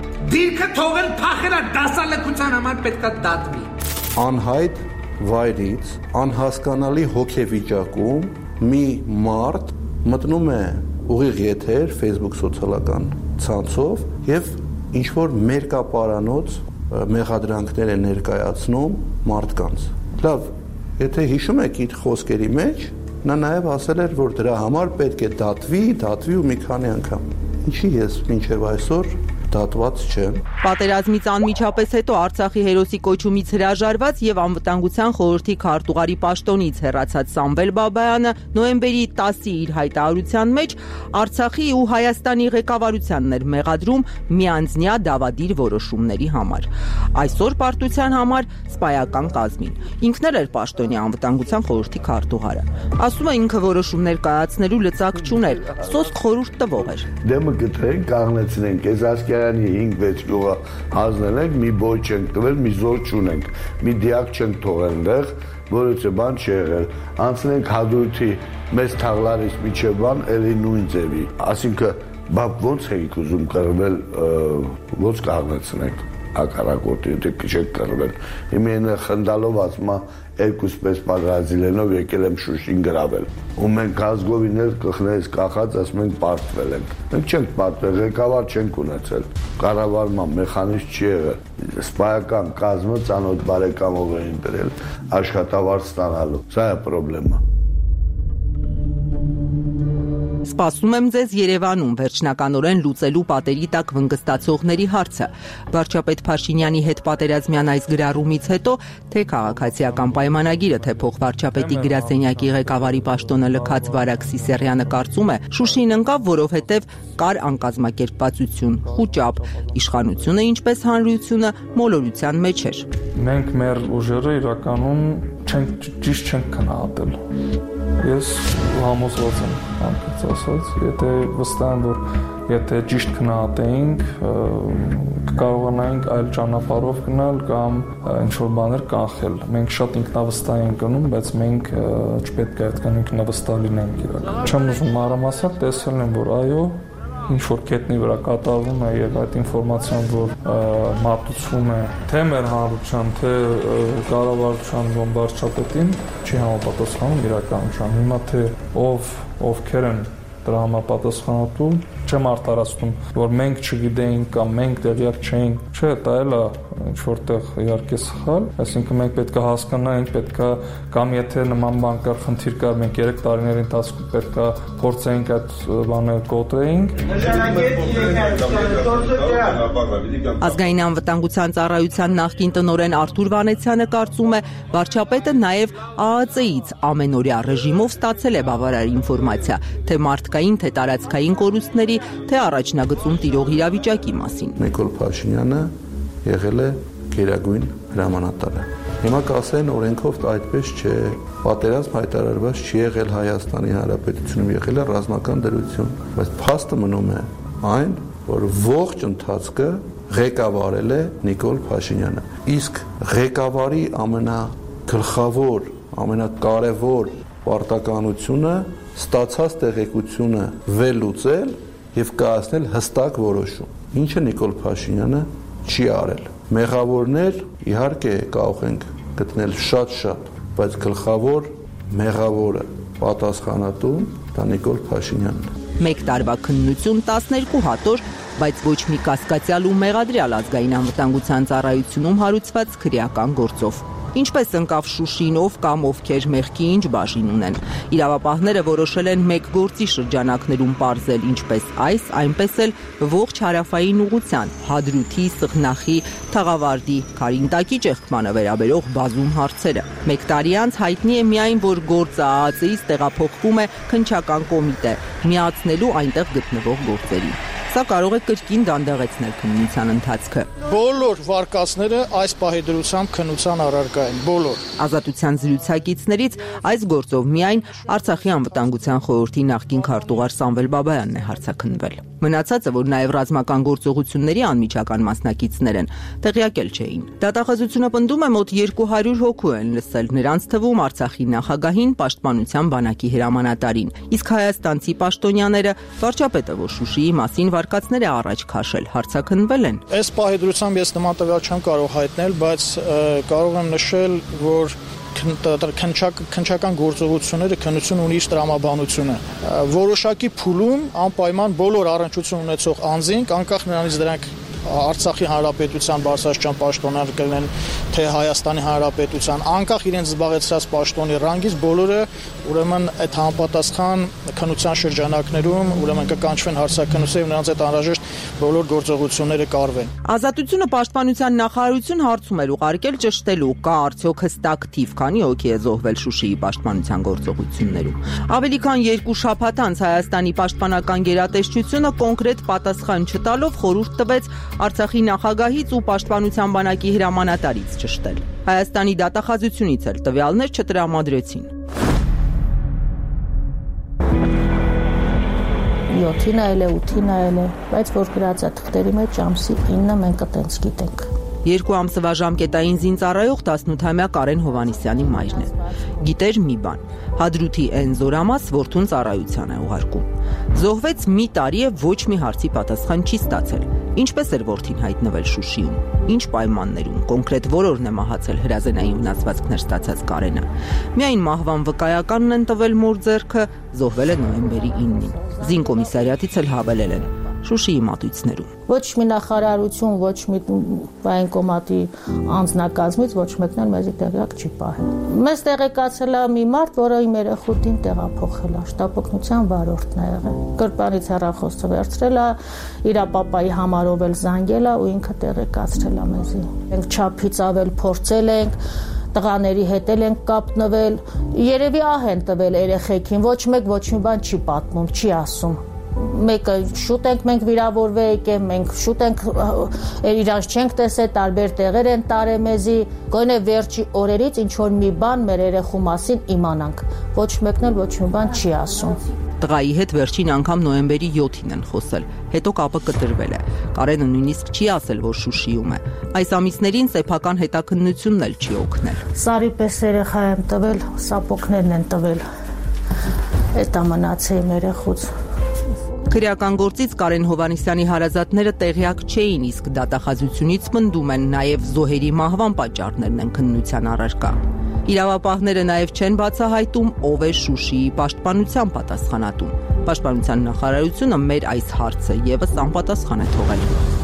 դիրքը թողել փախել է դասալքության համար պետք է դատվի։ Անհայտ վայրից անհասկանալի հոգեվիճակում մի մարդ մտնում է ուղիղ եթեր Facebook սոցիալական ցանցով եւ ինչ որ մերկապարանոց մեղադրանքներ է ներկայացնում մարդկանց։ Լավ, եթե հիշում եք իր խոսքերի մեջ, նա նաեւ ասել էր, որ դրա համար պետք է դատվի, դատվի ու մի քանի անգամ։ Ինչի ես մինչեւ այսօր դատված չեմ։ Պատերազմից անմիջապես հետո Արցախի հերոսի կոչումից հրաժարված եւ անվտանգության խորհրդի քարտուղարի պաշտոնից հեռացած Սամվել Բաբայանը նոյեմբերի տասի իր հայտարարության մեջ Արցախի ու Հայաստանի ղեկավարությանն էր մեղադրում միանձնյա դավադիր որոշումների համար։ Այսօր պարտության համար սպայական կազմին։ Ինքն էր պաշտոնյա անվտանգության խորհրդի քարտուղարը։ Ասում է ինքը որոշումներ կայացնելու լծակ չուներ, սոսկ խորհուրդ տվող էր։ Դեմը գտրեն, կանգնեցնենք, այս ասկերանի հինգ-վեց գյուղը հանձնել ենք, մի բոյ չենք տվել, մի զոր չունենք, մի դիակ չենք թողել այնտեղ, որը բան չի եղել։ Անցնենք հադրութի մեծ թաղլարից միջև բան, էլի նույն ձևի։ Այսինքն, բա ո՞նց էիք ուզում կռվել, ո՞նց կանգնեցնենք։ ակարակորտի դեպք չեք կռվել։ Հիմա ինը խնդալով ասում է երկուսպես պատրաստիլենով եկել եմ Շուշին գրավել։ Ու մենք ազգովիներ կխներից կախած ասում ենք պարտվել ենք։ Մենք չենք պարտվել, ղեկավար չենք ունեցել։ Կառավարման մեխանիզմ չի եղել։ Սպայական կազմը ծանոթ բարեկամով էին դրել աշխատավարձ ստանալու։ Սա է խնդրեմը։ Սպասում եմ ձեզ Երևանում վերջնականորեն լուծելու պատերի տակ վնգստացողների հարցը։ Վարչապետ Փաշինյանի հետ պատերազմյան այս գրառումից հետո թե քաղաքացիական պայմանագիրը, թե փոխվարչապետի գրասենյակի ղեկավարի պաշտոնը լքած Վարակ Սիսեռյանը կարծում է Շուշին ընկավ, որովհետև կար անկազմակերպվածություն, խուճապ, իշխանությունը, ինչպես հանրությունը, մոլորության մեջ էր։ Մենք մեր ուժերը իրականում չենք ճիշտ չենք քննադատել։ Ես համոզված եմ, անկեղծ ասած, եթե վստահ եմ, որ եթե ճիշտ քննադատեինք, կկարողանայինք այլ ճանապարհով գնալ կամ ինչ-որ բաներ կանխել։ Մենք շատ ինքնավստահ ենք գնում, բայց մենք չպետք է այդքան ինքնավստահ լինենք իրական։ Չեմ ուզում մանրամասնաբար տեսնել եմ, որ այո, ինչ-որ կետնի վրա կատարվում է եւ այդ ինֆորմացիան, որ մատուցվում է թե մեր հանրության, թե կառավարության վարչապետին, չի համապատասխանում իրականության։ Հիմա թե ով ովքեր են դրա համապատասխանատու, չեմ արտարացնում, որ մենք չգիտեինք կամ մենք տեղյակ չէինք, չէ, դա էլ է ինչ որտեղ իհարկե սխալ, այսինքն մենք պետք է հասկանանք, պետք է կամ եթե նման բան կար, խնդիր կար, մենք երեք տարիների ընթացքում պետք է փորձեինք այդ բանը կոտրեինք։ Ազգային անվտանգության ծառայության նախկին տնօրեն Արթուր Վանեցյանը կարծում է, վարչապետը նաև A A C-ից ամենօրյա ռեժիմով ստացել է բավարար ինֆորմացիա, թե մարդկային, թե տարածքային կորուստների, թե առաջնագծում տիրող իրավիճակի մասին։ Նիկոլ Փաշինյանը եղել է գերագույն հրամանատարը։ Հիմա կասեն օրենքով այդպես չէ, պատերազմ հայտարարված չի եղել Հայաստանի Հանրապետությունում, եղել է ռազմական դրություն, բայց փաստը մնում է այն, որ ողջ ընթացքը ղեկավարել է Նիկոլ Փաշինյանը։ Իսկ ղեկավարի ամենագլխավոր, ամենակարևոր պարտականությունը ստացած տեղեկությունը վերլուծել եւ կայացնել հստակ որոշում։ Ինչը Նիկոլ Փաշինյանը չի արել։ Մեղավորներ իհարկե կարող ենք գտնել շատ-շատ, բայց գլխավոր մեղավորը պատասխանատու դա Նիկոլ Փաշինյանն է։ Մեկ տարվա քննություն տասներկու հատոր, բայց ոչ մի կասկածյալ ու մեղադրյալ ազգային անվտանգության ծառայությունում հարուցված քրեական գործով։ Ինչպես ընկավ Շուշին, ով կամ ովքեր մեղքի ինչ բաժին ունեն։ Իրավապահները որոշել են մեկ գործի շրջանակներում պարզել ինչպես այս, այնպես էլ ողջ հարավային ուղղության, Հադրութի, Սխնախի, Թաղավարտի, Քարինտակի ճեղքմանը վերաբերող բազում հարցերը։ Մեկ տարի անց հայտնի է միայն, որ գործը A A C-ից տեղափոխվում է քննչական կոմիտե, միացնելու այնտեղ գտնվող գործերի։ Սա կարող է կրկին դանդաղեցնել քննության ընթացքը։ Բոլոր վարկածները այս պահի դրությամբ քննության առարկա են, բոլոր։ Ազատության զրուցակիցներից այս գործով միայն Արցախի անվտանգության խորհրդի նախկին քարտուղար Սամվել Բաբայանն է հարցաքննվել։ Մնացածը, որ նաև ռազմական գործողությունների անմիջական մասնակիցներ են, տեղյակել չէին։ Դատախազությունը պնդում է մոտ երկու հարյուր հոգու են լսել, նրանց թվում Արցախի նախագահին, Պաշտպանության բանակի հրամանատարին, իսկ հայաստանցի պաշտոնյաները, վարչապետը, որ Շուշիի մասին վարկածներ է առաջ քաշել, հարցաքննվել են։ Այս պահի դրությամբ ես նման տվյալ չեմ կարող հայտնել, բայց կարող եմ նշել, որ քննչական գործողությունները քննություն ունի իր տրամաբանությունը։ Որոշակի փուլում անպայման բոլոր առնչություն ունեցող անձինք, անկախ նրանից դրանք Արցախի Հանրապետության բարձրաստիճան պաշտոնյալ կլինեն, թե Հայաստանի Հանրապետության, անկախ իրենց զբաղեցրած պաշտոնի ռանգից, բոլորը ուրեմն այդ համապատասխան քննության շրջանակներում ուրեմն կկանչվեն հարցաքննության եւ նրանց այդ անհրաժեշտ բոլոր գործողությունները կարվեն։ Ազատությունը պաշտպանության նախարարություն հարցում էր ուղարկել ճշտելու, կա արդյոք հստակ թիվ, քանի հոգի է զոհվել Շուշիի պաշտպանության գործողություններում։ Ավելի քան երկու շաբաթ անց Հայաստանի պաշտպանական գերատեսչությունը կոնկրետ պատասխան չտալով խորհուրդ տվեց Արցախի նախագահից ու Պաշտպանության բանակի հրամանատարից ճշտել։ Հայաստանի դատախազությունից էլ տվյալներ չտրամադրեցին։ յոթին այլ է, ութին այլ է, բայց որ գրած է թղթերի մեջ ամսի ինը մենք այտենց գիտենք։ Երկու ամսվա ժամկետային զինծառայող տասնութամյա Կարեն Հովանիսյանի մայրն է։ Գիտեր մի բան. Հադրութի այն զորամաս որդուն ծառայության է ուղարկում։ Զոհվեց մի տարի է, ոչ մի հարցի պատասխան չի ստացել։ Ինչպես էր որդին հայտնվել Շուշիում, ինչ պայմաններում, կոնկրետ որորն է մահացել հրազենային վնասվածքներ ստացած Կարենը։ Միայն մահվան վկայականն են տվել մոր ձեռքը, զոհվել է նոյեմբերի իննին։ Զինկոմիսարիատից էլ հավելել են Շուշիի մատույցներում։ Ոչ մի նախարարություն, ոչ մի военկոմատի անձնակազմից ոչ մեկն էլ մեզի տեղյակ չի պահել։ Մեզ տեղեկացել է մի մարդ, որը իմ երեխուտին տեղափոխել է, շտապօգնության վարորդն է եղել։ Կրպանից հեռախոսը վերցրել է, իր պապայի համարով էլ զանգել է ու ինքը տեղեկացրել է մեզի։ Մենք չափից ավել փորձել ենք, տղաների հետ ենք կապնվել, երևի ահ են տվել երեխեքին, ոչ մեկ ոչ մի բան չի պատմում, չի ասում։ Մեկը շուտ ենք մենք վիրավորվեիք եմ, մենք շուտ ենք իրանց չենք տեսել, տարբեր տեղեր են տարել մեզի, գոնե վերջի օրերից ինչ որ մի բան մեր երեխու մասին իմանանք։ Ոչ մեկն էլ ոչ մի բան չի ասում։ Տղայի հետ վերջին անգամ նոյեմբերի յոթին են խոսել, հետո կապը կտրվել է։ Կարենը նույնիսկ չի ասել, որ Շուշիում է։ Այս ամիսներին սեփական հետաքննությունն էլ չի օգնել։ Սարի պես երեխա եմ տվել, սապոկներն են տվել։ Էտա մնացել իմ երեխուց։ Քրեական գործից Կարեն Հովհաննիսյանի հարազատները տեղյակ չէին, իսկ դատախազությունից պնդում են նաև զոհերի մահվան պատճառներն են քննության առարկա։ Իրավապահները նաև չեն բացահայտում, ով է Շուշիի պաշտպանության պատասխանատուն։ Պաշտպանության նախարարությունը մեր այս հարցը եւս անպատասխան է թողել։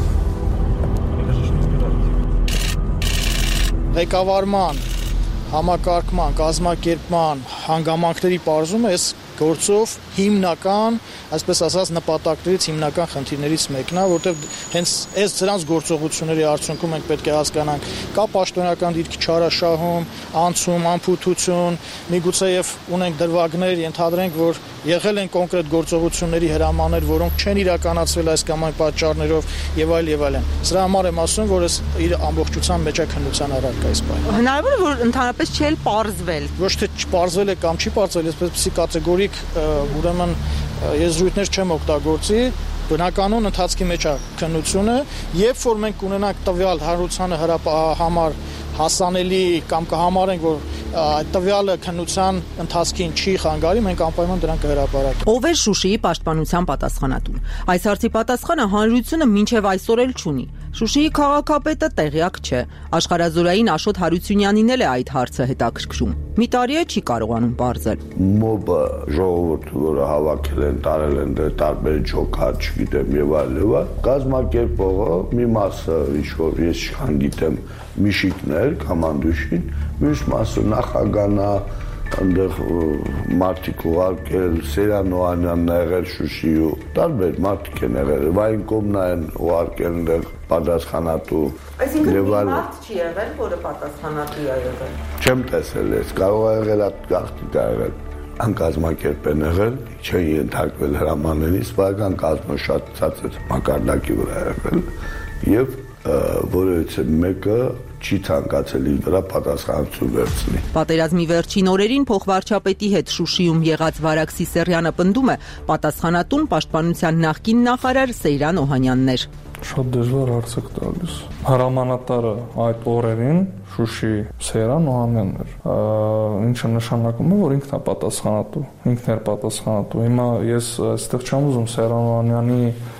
Ղեկավարման, համակարգման, կազմակերպման հանգամանքների բարձումը այս գործով հիմնական, այսպես ասած, նպատակներից հիմնական խնդիրներից մեկն է, որտեղ հենց այս դրանց գործողությունների արդյունքում մենք պետք է հասկանանք, կա պաշտոնական դիրքի չարաշահում, անցում, անփութություն, միգուցե եւ ունենք դրվագներ, ենթադրենք, որ եղել են կոնկրետ գործողությունների հրամաններ, որոնք չեն իրականացվել այս կամ այն պատճառներով եւ այլ եւ այլն։ Սրա համար եմ ասում, որ այս իր ամբողջության մեջ է քննության առարկա այս բանը։ Հնարավոր է, որ ընդհանրապես չի էլ պարզվել։ Ոչ թե պարզվել է կամ չի պարզվել, այսպեսի կատեգորիկ ուրեմն եզրույթներ չեմ օգտագործի, բնականon ընթացքի մեջ է քննությունը, երբ որ մենք ունենանք տվյալ հանրությանը համար հասանելի կամ կհամարենք, որ այդ տվյալը քննության ընթացքին չի խանգարի, մենք անպայման դրան կհրապարակենք։ Ով է Շուշիի պաշտպանության պատասխանատուն։ Այս հարցի պատասխանը հանրությունը մինչև այսօր էլ չունի։ Շուշիի քաղաքապետը տեղյակ չէ։ Աշխարհազորային Աշոտ Հարությունյանին էլ է այդ հարցը հետաքրքրում։ Մի տարի է չի կարողանում բարձել։ Մոբը ժողովուրդը, որը հավաքել են, տարել են դե տարբեր ջոկար, չգիտեմ եւ այլ եւ այլ, կազմակերպողը մի մասը, ինչ որ ես չքան գիտեմ, միշիկներ, կոմանդուշին, մյուս մասը նախագանա այնտեղ մարդիկ ուղարկել, Սերան Օհանյանն ա եղել Շուշիու, տարբեր մարդիկ են եղել, Վայնկոմն են ուղարկել այնտեղ պատասխանատու։ Այսինքն մի մարդ չի եղել, որը պատասխանատու է եղել։ Չեմ տեսել ես, կարող է եղել այդ գաղտնի դա եղել։ Անկազմակերպ են եղել, չեն ենթարկվել հրամաններից, վարական կազմը շատ ցածր մակարդակի վրա եղել եւ որովհետեւ մեկը չի ցանկացել իր վրա պատասխանատվություն վերցնի։ Պատերազմի վերջին օրերին փոխվարչապետի հետ Շուշիում եղած Վարակ Սիսեռյանը պնդում է, պատասխանատուն պաշտպանության նախկին նախարար Սեյրան Օհանյանն էր։ Շատ դժվար հարց եք տալիս։ Հրամանատարը այդ օրերին Շուշի Սեյրան Օհանյանն էր, ինչը նշանակում է, որ ինքն է պատասխանատու, ինքն էր պատասխանատու։ Հիմա ես այստեղ չեմ ուզում Սեյրան Օհանյանի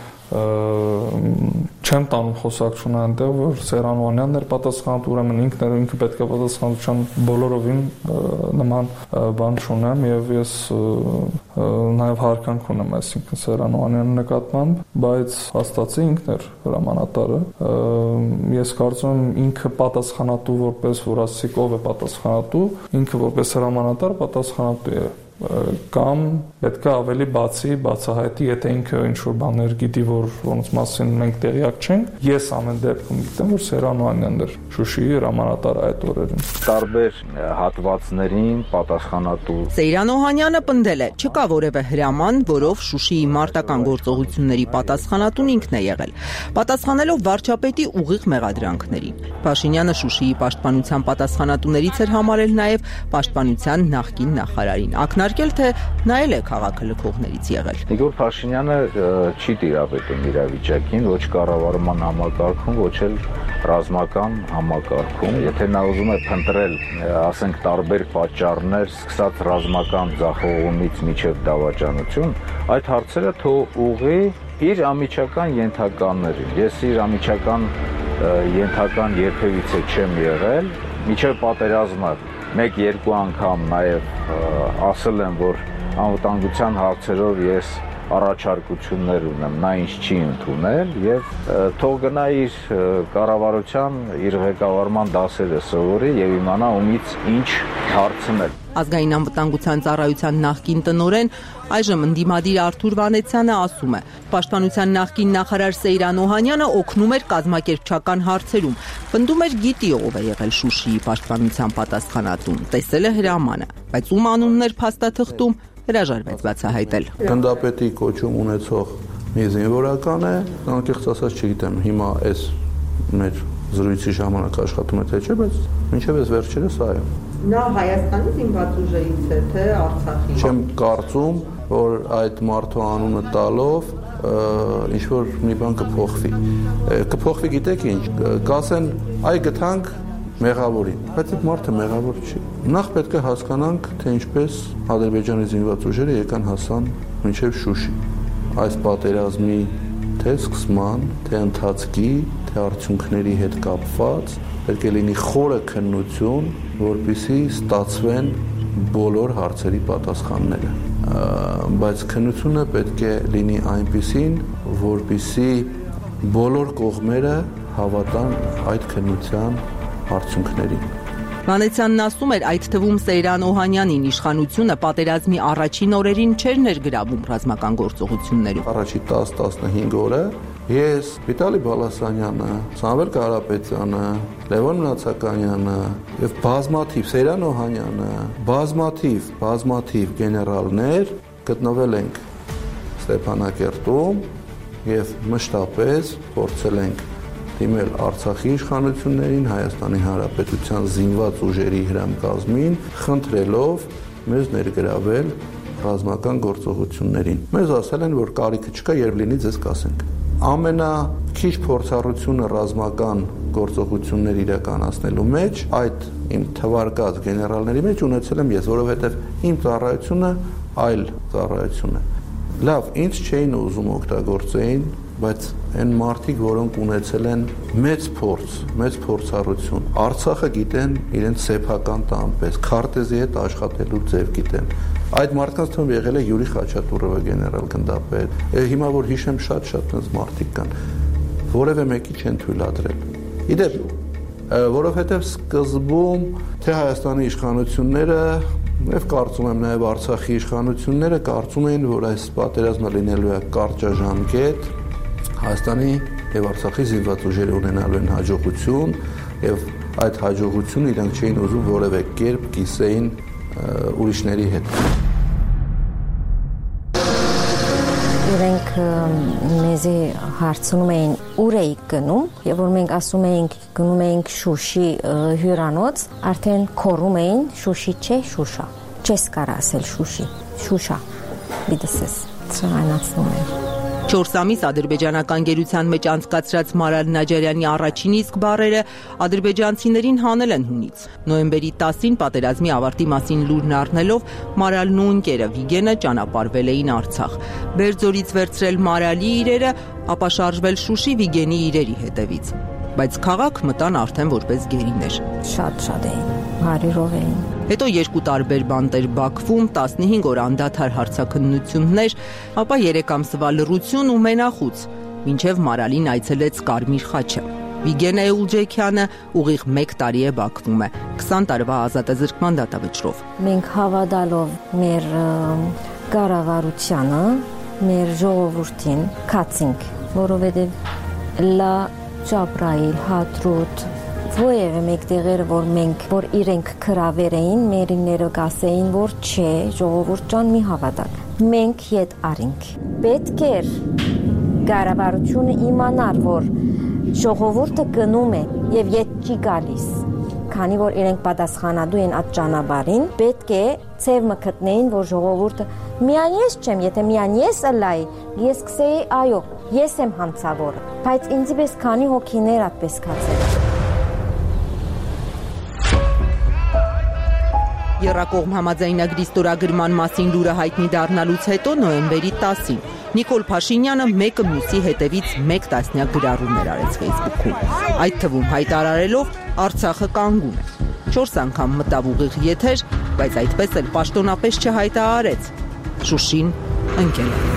չեմ տանում խոսակցությունը այնտեղ, որ Սերան Օհանյանն էր պատասխանատու, ուրեմն ինքն էր, ինքը պետք է պատասխանատվության բոլորովին նման բան չունեմ եւ ես նաեւ հարկանք ունեմ, այսինքն Սերան Օհանյանի նկատմամբ, բայց հաստատի ինքն էր հրամանատարը։ Ես կարծում եմ ինքը պատասխանատու որպես, որ ասիկ ով է պատասխանատու, ինքը որպես հրամանատար պատասխանատու է կամ պետք է ավելի բացի, բացահայտի, եթե ինքը ինչ-որ բաներ գիտի, որ ոնց մասին մենք տեղյակ չենք, ես ամեն դեպքում գիտեմ, որ Սերան Օհանյանն էր Շուշիի հրամանատարը այդ օրերին։ Տարբեր հատվածներին պատասխանատու Սեյրան Օհանյանը պնդել է, չկա որևէ հրաման, որով Շուշիի մարտական գործողությունների պատասխանատուն ինքն է եղել, պատասխանելով վարչապետի ուղիղ մեղադրանքներին։ Փաշինյանը Շուշիի պաշտպանության պատասխանատուներից էր համարել նաև պաշտպանության նախկին նախարարին, ակնարկել, թե նա էլ է քաղաքը լքողներից եղել։ Նիկոլ Փաշինյանը չի տիրապետում իրավիճակին, ոչ կառավարման համակարգում, ոչ էլ ռազմական համակարգում։ Եթե նա ուզում է փնտրել, ասենք, տարբեր պատճառներ, սկսած ռազմական ձախողումից մինչև դավաճանություն, այդ հարցերը թող ուղղի իր ամիջական ենթականներին։ Ես իր ամիջական ենթական երբևիցե չեմ եղել, միջև պատերազմը մեկ-երկու անգամ նաև ասել եմ, որ անվտանգության հարցերով ես առաջարկություններ ունեմ, նա ինձ չի ընդունել եւ թող գնա իր կառավարության իր ղեկավարման դասերը սովորի եւ իմանա ումից ինչ հարցնել։ Ազգային անվտանգության ծառայության նախկին տնօրեն, այժմ ընդդիմադիր Արթուր Վանեցյանը ասում է. Պաշտպանության նախկին նախարար Սեյրան Օհանյանը օգնում էր կազմակերպչական հարցերում, պնդում էր գիտի ով է եղել Շուշիի պաշտպանության պատասխանատուն, տեսել է հրամանը, բայց ում անունն էր փաստաթղթում հրաժարվեց բացահայտել։ Գնդապետի կոչում ունեցող մի զինվորական է, անկեղծ ասած չգիտեմ, հիմա այս մեր զրույցի ժամանակ աշխատում է թե չէ, բայց մինչև այս վերջերս այո։ Նա Հայաստանի զինված ուժերից է, թե Արցախի։ Չեմ կարծում, որ այդ մարդու անունը տալով ինչ որ մի բան կփոխվի։ Կփոխվի գիտեք ինչ, կասեն, այ գտանք մեղավորին, բայց այդ մարդը մեղավոր չի։ Նախ պետք է հասկանանք, թե ինչպես Ադրբեջանի զինված ուժերը եկան հասան մինչև Շուշի։ Այս պատերազմի թե սկսման, թե ընթացքի, թե արդյունքների հետ կապված պետք է լինի խորը քննություն, որպեսզի ստացվեն բոլոր հարցերի պատասխանները։ Բայց քննությունը պետք է լինի այնպիսին, որպեսզի բոլոր կողմերը հավատան այդ քննության արդյունքներին։ Վանեցյանն ասում էր, այդ թվում Սեյրան Օհանյանին իշխանությունը պատերազմի առաջին օրերին չէր ներգրավում ռազմական գործողություններում։ Առաջի տասը տասնհինգ օրը ես Վիտալի Բալասանյանը, Սամվել Կարապետյանը, Լևոն Մնացականյանը եւ բազմաթիվ Սեյրան Օհանյանը, բազմաթիվ, բազմաթիվ գեներալներ գտնվել ենք Ստեփանակերտում եւ մշտապես փորձել ենք դիմել Արցախի իշխանություններին, Հայաստանի Հանրապետության զինված ուժերի հրամկազմին, խնդրելով մեզ ներգրավել ռազմական գործողություններին։ Մեզ ասել են, որ կարիքը չկա, երբ լինի ձեզ կասենք։ Ամենաքիչ փորձառությունը ռազմական գործողություններ իրականացնելու մեջ այդ իմ թվարկած գեներալների մեջ ունեցել եմ ես, որովհետև իմ ծառայությունը այլ ծառայություն է։ Լավ, ինձ չէին ուզում օգտագործեին, բայց այն մարդիկ, որոնք ունեցել են մեծ փորձ, մեծ փորձառություն, Արցախը գիտեն իրենց սեփական տանպես, քարտեզի հետ աշխատելու ձև գիտեն։ Այդ մարդկանց թվում եղել է Յուրի Խաչատուրովը, գեներալ գնդապետ։ Հիմա որ հիշեմ, շատ-շատ այնց մարդիկ կան, որևէ մեկի չեն թույլատրել։ Իդեպ, որովհետև սկզբում թե Հայաստանի իշխանությունները եւ կարծում եմ նաեւ Արցախի իշխանությունները կարծում էին, որ այս պատերազմը լինելու է կարճաժամկետ, Հայաստանի եւ Արցախի զինված ուժերը ունենալու են հաջողություն եւ այդ հաջողությունը իրենք չէին ուզում որևէ կերպ կիսեին ուրիշների հետ։ Իրենք մեզի հարցնում էին ուր էիք գնում եւ որ մենք ասում էինք գնում էինք Շուշի հյուրանոց, արդեն քորում էին Շուշի չէ, Շուշա։ Չես կարա ասել Շուշի, Շուշա։ Բիդսես ցանացնում են։ Չորս ամիս ադրբեջանական գերության մեջ անցկացրած Մարալ Նաջարյանի առաջին իսկ բառերը ադրբեջանցիներին հանել են հունից։ Նոյեմբերի տասին պատերազմի ավարտի մասին լուրն առնելով Մարալն ու ընկերը Վիգենը ճանապարհվել էին Արցախ։ Բերձորից վերցրել Մարալի իրերը, ապա շարժվել Շուշի Վիգենի իրերի հետևից։ Բայց քաղաք մտան արդեն որպես գերիներ։ Շատ-շատ էին, հարյուրով էին։ Հետո երկու տարբեր բանտեր Բաքվում, տասնհինգ օր անդադար հարցաքննություններ, ապա երեք ամսվա լռություն ու մենախուց, մինչև Մարալին այցելեց Կարմիր խաչը։ Վիգեն Էուլջեքյանը ուղիղ մեկ տարի է Բաքվում է, քսան տարվա ազատազրկման դատավճռով։ Մենք հավատալով մեր կառավարությանը, մեր ժողովրդին կացինք, որովհետև լա Ջաբրայիլ, Հադրուտ, Ոևը մեկ տեղերը, որ մենք, որ իրենք կրավեր էին, մերիները կասեին, որ չէ, ժողովուրդ ջան մի հավատակ, մենք ետ արինք։ Պետք էր կառավարությունը իմանար, որ ժողովուրդը գնում է եւ ետ չի գալիս, քանի որ իրենք պատասխանատու են այդ ճանապարհին, պետք է ցև մկտնեին, որ ժողովուրդը միայն ես չեմ, եթե միայն ես ըլայ, ես կսեի այո, ես եմ հանցավորը, բայց ինձի պես քանի հոգիներ այդպես կացել։ Եռակողմ համաձայնագրի ստորագրման մասին լուրը հայտնի դառնալուց հետո նոյեմբերի տասին Նիկոլ Փաշինյանը մեկը մյուսի հետևից մեկ տասնյակ գրառումներ արեց Facebook-ում, այդ թվում հայտարարելով Արցախը կանգուն է։ Չորս անգամ մտավ ուղիղ եթեր, բայց այդպես էլ պաշտոնապես չհայտարարեց։ Շուշին ընկել է։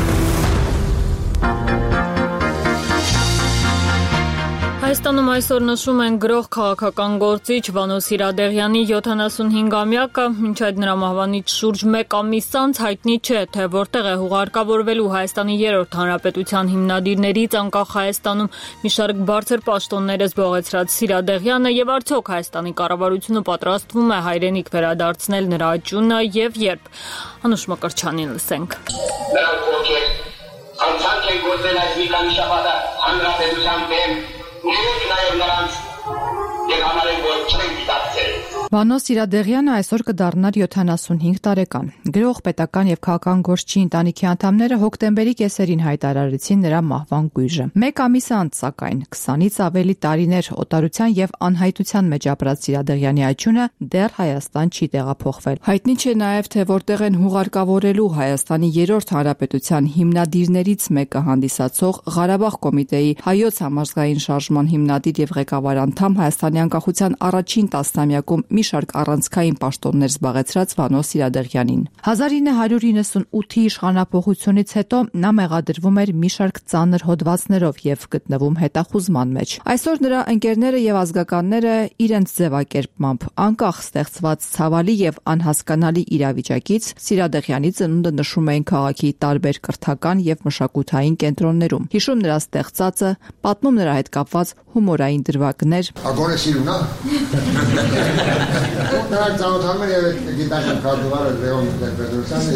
Հայաստանում այսօր նշում են գրող քաղաքական գործիչ Վանո Սիրադեղյանի յոթանասունհինգամյակը, մինչ այդ նրա մահվանից շուրջ մեկ ամիս անց հայտնի չէ, թե որտեղ է հուղարկավորվելու Հայաստանի երրորդ հանրապետության հիմնադիրներից անկախ Հայաստանում մի շարք բարձր պաշտոններ զբաղեցրած Սիրադեղյանը եւ արդյոք Հայաստանի կառավարությունը պատրաստվում է հայրենիք վերադարձնել նրա աճյունը եւ երբ։ Անուշ Մկրտչյանին լսենք։ Անցանք են գործել այս մի քանի շաբաթ հանրապետության դեմ Նույնիսկ նաև նրանց և համարեն, որ չեն գիտակցել։ Վանո Սիրադեղյանը այսօր կդառնար յոթանասունհինգ տարեկան։ Գրող, պետական եւ քաղաքական գործչի ընտանիքի անդամները հոկտեմբերի կեսերին հայտարարեցին նրա մահվան գույժը։ Մեկ ամիս անց, սակայն, քսանից ավելի տարիներ օտարության եւ անհայտության մեջ ապրած Սիրադեղյանի աճյունը դեռ Հայաստան չի տեղափոխվել։ Հայտնի չէ նաեւ, թե որտեղ են հուղարկավորելու Հայաստանի երրորդ հանրապետության հիմնադիրներից մեկը հանդիսացող Ղարաբաղ կոմիտեի հայոց համազգային շարժման հիմնադիր եւ ղեկավար անդամ Հայաստանի անկախության առաջին տասնամյակում մի շարք առանցքային պաշտոններ զբաղեցրած Վանո Սիրադեղյանին։ հազար ինը հարյուր իննսունութի իշխանապողությունից հետո նա մեղադրվում էր մի շարք ծանր հոդվածներով եւ գտնվում հետախուզման մեջ։ Այսօր նրա ընկերները եւ ազգականները իրենց ձևակերպմամբ անկախ ստեղծված ցավալի եւ անհասկանալի իրավիճակից Սիրադեղյանի ծնունդը նշում էին քաղաքի տարբեր կրթական եւ մշակութային կենտրոններում։ Հիշում նրա ստեղծածը, պատմում նրա հետ կապված հումորային դրվագներ։ Ագոնե սիրունա։ Նրանք ծանոթանում են եւ գիտական քարտուղարը Լեոն Պետրոսյանը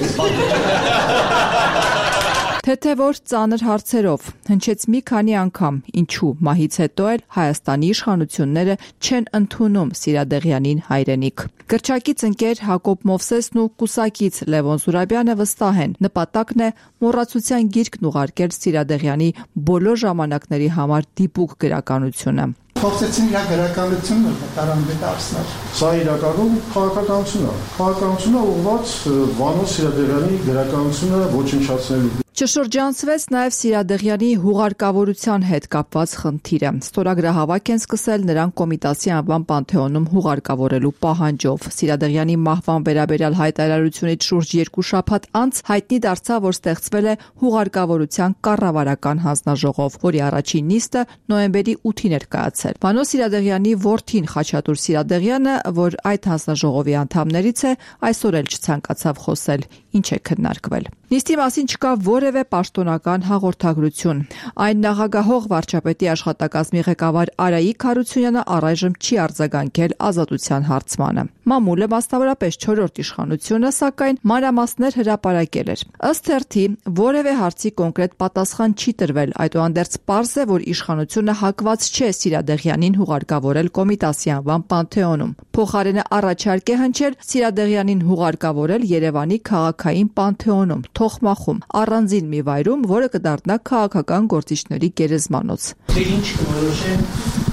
եւ Թեթևոր ծանր հարցերով հնչեց մի քանի անգամ, ինչու մահից հետո էլ Հայաստանի իշխանությունները չեն ընդունում Սիրադեղյանին հայրենիք։ Գրչակից ընկեր Հակոբ Մովսեսն ու կուսակից Լևոն Զուրաբյանը վստահ են, նպատակն է մոռացության գիրքն ուղարկել Սիրադեղյանի բոլոր ժամանակների համար դիպուկ գրականությունը։ Փոխեցին իր գրականությունը տարանբետ արսնալ։ Սա իրականում քաղաքականություն է։ Քաղաքականությունը ուղղված Վանո Սիրադեղյանի գրականությունը ոչնչացնելու։ Չշրջանցվեց նաև Սիրադեղյանի հուղարկավորության հետ կապված խնդիրը։ Ստորագրահավաք են սկսել նրան Կոմիտասի անվան Պանթեոնում հուղարկավորելու պահանջով։ Սիրադեղյանի մահվան վերաբերյալ հայտարարությունից շուրջ երկու շաբաթ անց հայտնի դարձավ, որ ստեղծվել է հուղարկավորության կառավարական հանձնաժողով, որի առաջին նիստը նոյեմբերի ութին էր կայացել։ Վանո Սիրադեղյանի որդին Խաչատուր Սիրադեղյանը, որ այդ հանձնաժողովի անդամներից է, այսօր էլ չցանկացավ խոսել, ինչ է քննարկվել։ Նիստի մասին չկա որևէ պաշտոնական հաղորդագրություն։ Այն նախագահող վարչապետի աշխատակազմի ղեկավար Արայիկ Հարությունյանը առայժմ չի արձագանքել ազատության հարցմանը։ Մամուլը, մասնավորապես չորրորդ իշխանությունը, սակայն մանրամասներ հրապարակել էր։ Ըստ թերթի, որևէ հարցի կոնկրետ պատասխան չի տրվել, այդուհանդերձ պարզ է, որ իշխանությունը հակված չէ Սիրադեղյանին հուղարկավորել Կոմիտասի անվան Պանթեոնում։ Փոխարենը առաջարկ է հնչել Սիրադեղյանին հուղարկավորել Երևանի քաղաքային Պանթեոնում, Թոխմախում, առանձին մի վայրում, որը կդառնա քաղաքական գործիչների գերեզմանոց։ Ինչ որոշեն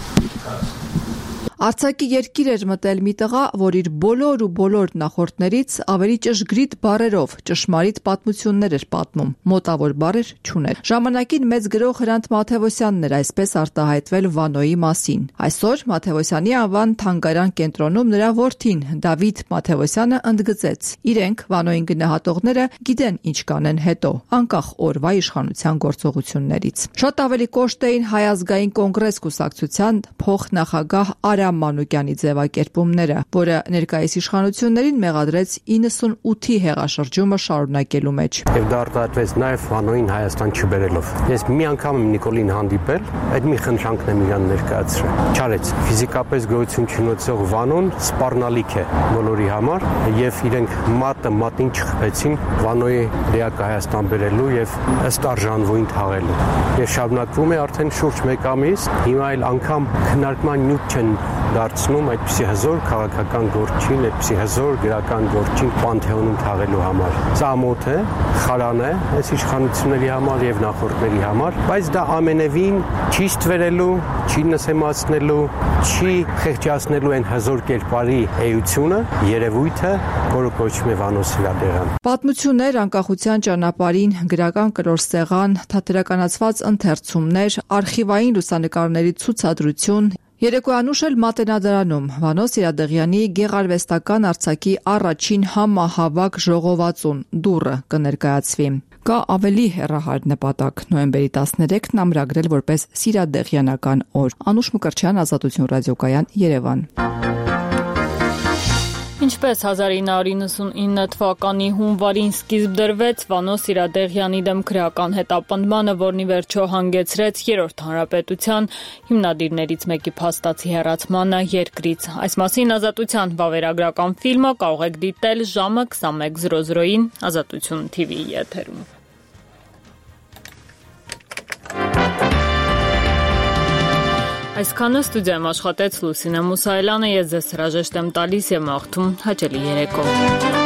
Արցակի երկիր էր մտել մի տղա, որ իր բոլոր ու բոլոր նախորդներից ավելի ճշգրիտ բառերով ճշմարիտ պատմություններ էր պատմում, մոտավոր բառեր չուներ։ Ժամանակին մեծ գրող Հրանտ Մաթևոսյանն էր այսպես արտահայտվել Վանոյի մասին։ Այսօր Մաթևոսյանի անվան թանգարան կենտրոնում նրա որդին Դավիթ Մաթևոսյանը ընդգծեց. իրենք Վանոյին գնահատողները գիտեն ինչ կանեն հետո, անկախ օրվա իշխանության գործողություններից։ Շատ ավելի կոշտ էին Հայ ազգային կոնգրես կուսակցության փոխնախագահ Արա Մանուկյանի ձևակերպումները, որը ներկայիս իշխանություններին մեղադրեց իննսունութի հեղաշրջումը շարունակելու մեջ։ Եվ դա արտահայտվեց նաև Վանոյին Հայաստան չբերելով։ Ես մի անգամ եմ Նիկոլին հանդիպել, այդ մի խնդրանքն եմ իրան ներկայացրել։ Չարեց, ֆիզիկապես գոյություն չունեցող Վանոն սպառնալիք է բոլորի համար, եւ իրենք մատը մատնին չխփեցին Վանոյի ռեակը Հայաստան բերելու եւ ըստ արժանվույն թաղելու։ Եվ շարունակվում է արդեն շուրջ մեկ ամիս, հիմա էլ անգամ քննարկման նյութ չեն դարձնում այդպիսի հզոր քաղաքական գործին, այդպիսի հզոր գրական գործին պանթեոնում թաղելու համար։ Սա ամոթ է, խարան է այս իշխանությունների համար եւ նախորդների համար, բայց դա ամենևին չի ստվերելու, չի նսեմացնելու, չի խեղճացնելու այն հզոր կերպարի էությունը, երևույթը, որը կոչվում է Վանո Սիրադեղյան։ Պատմություններ, անկախության ճանապարհին, գրական կրոր սեղան, թատերականացված ընթերցումներ, արխիվային լուսանկարների ցուցադրություն, երեկոյանուշ էլ Մատենադարանում Վանո Սիրադեղյանի գեղարվեստական արձակի առաջին համահավաք ժողովածուն դուռը կներկայացվի։ Կա ավելի հեռահար նպատակ՝ նոյեմբերի տասներեքն ամրագրել որպես Սիրադեղյանական օր։ Անուշ Մկրտչյան, Ազատություն ռադիոկայան, Երևան։ Ինչպես հազար ինը հարյուր իննսունինը թվականի հունվարին սկիզբ դրվեց Վանո Սիրադեղյանի դեմ քրեական հետապնդմանը, որն ի վերջո հանգեցրեց երրորդ հանրապետության հիմնադիրներից մեկի փաստացի հեռացմանը երկրից։ Այս մասին Ազատության վավերագրական ֆիլմը կարող եք դիտել ժամը քսանմեկ զրո զրոյին Ազատություն թիվիի եթերում։ Այսքանը ստուդիայում աշխատեց Լուսինե Մուսայելյանը, ես ձեզ հրաժեշտ եմ տալիս եւ մաղթում հաճելի երեկո։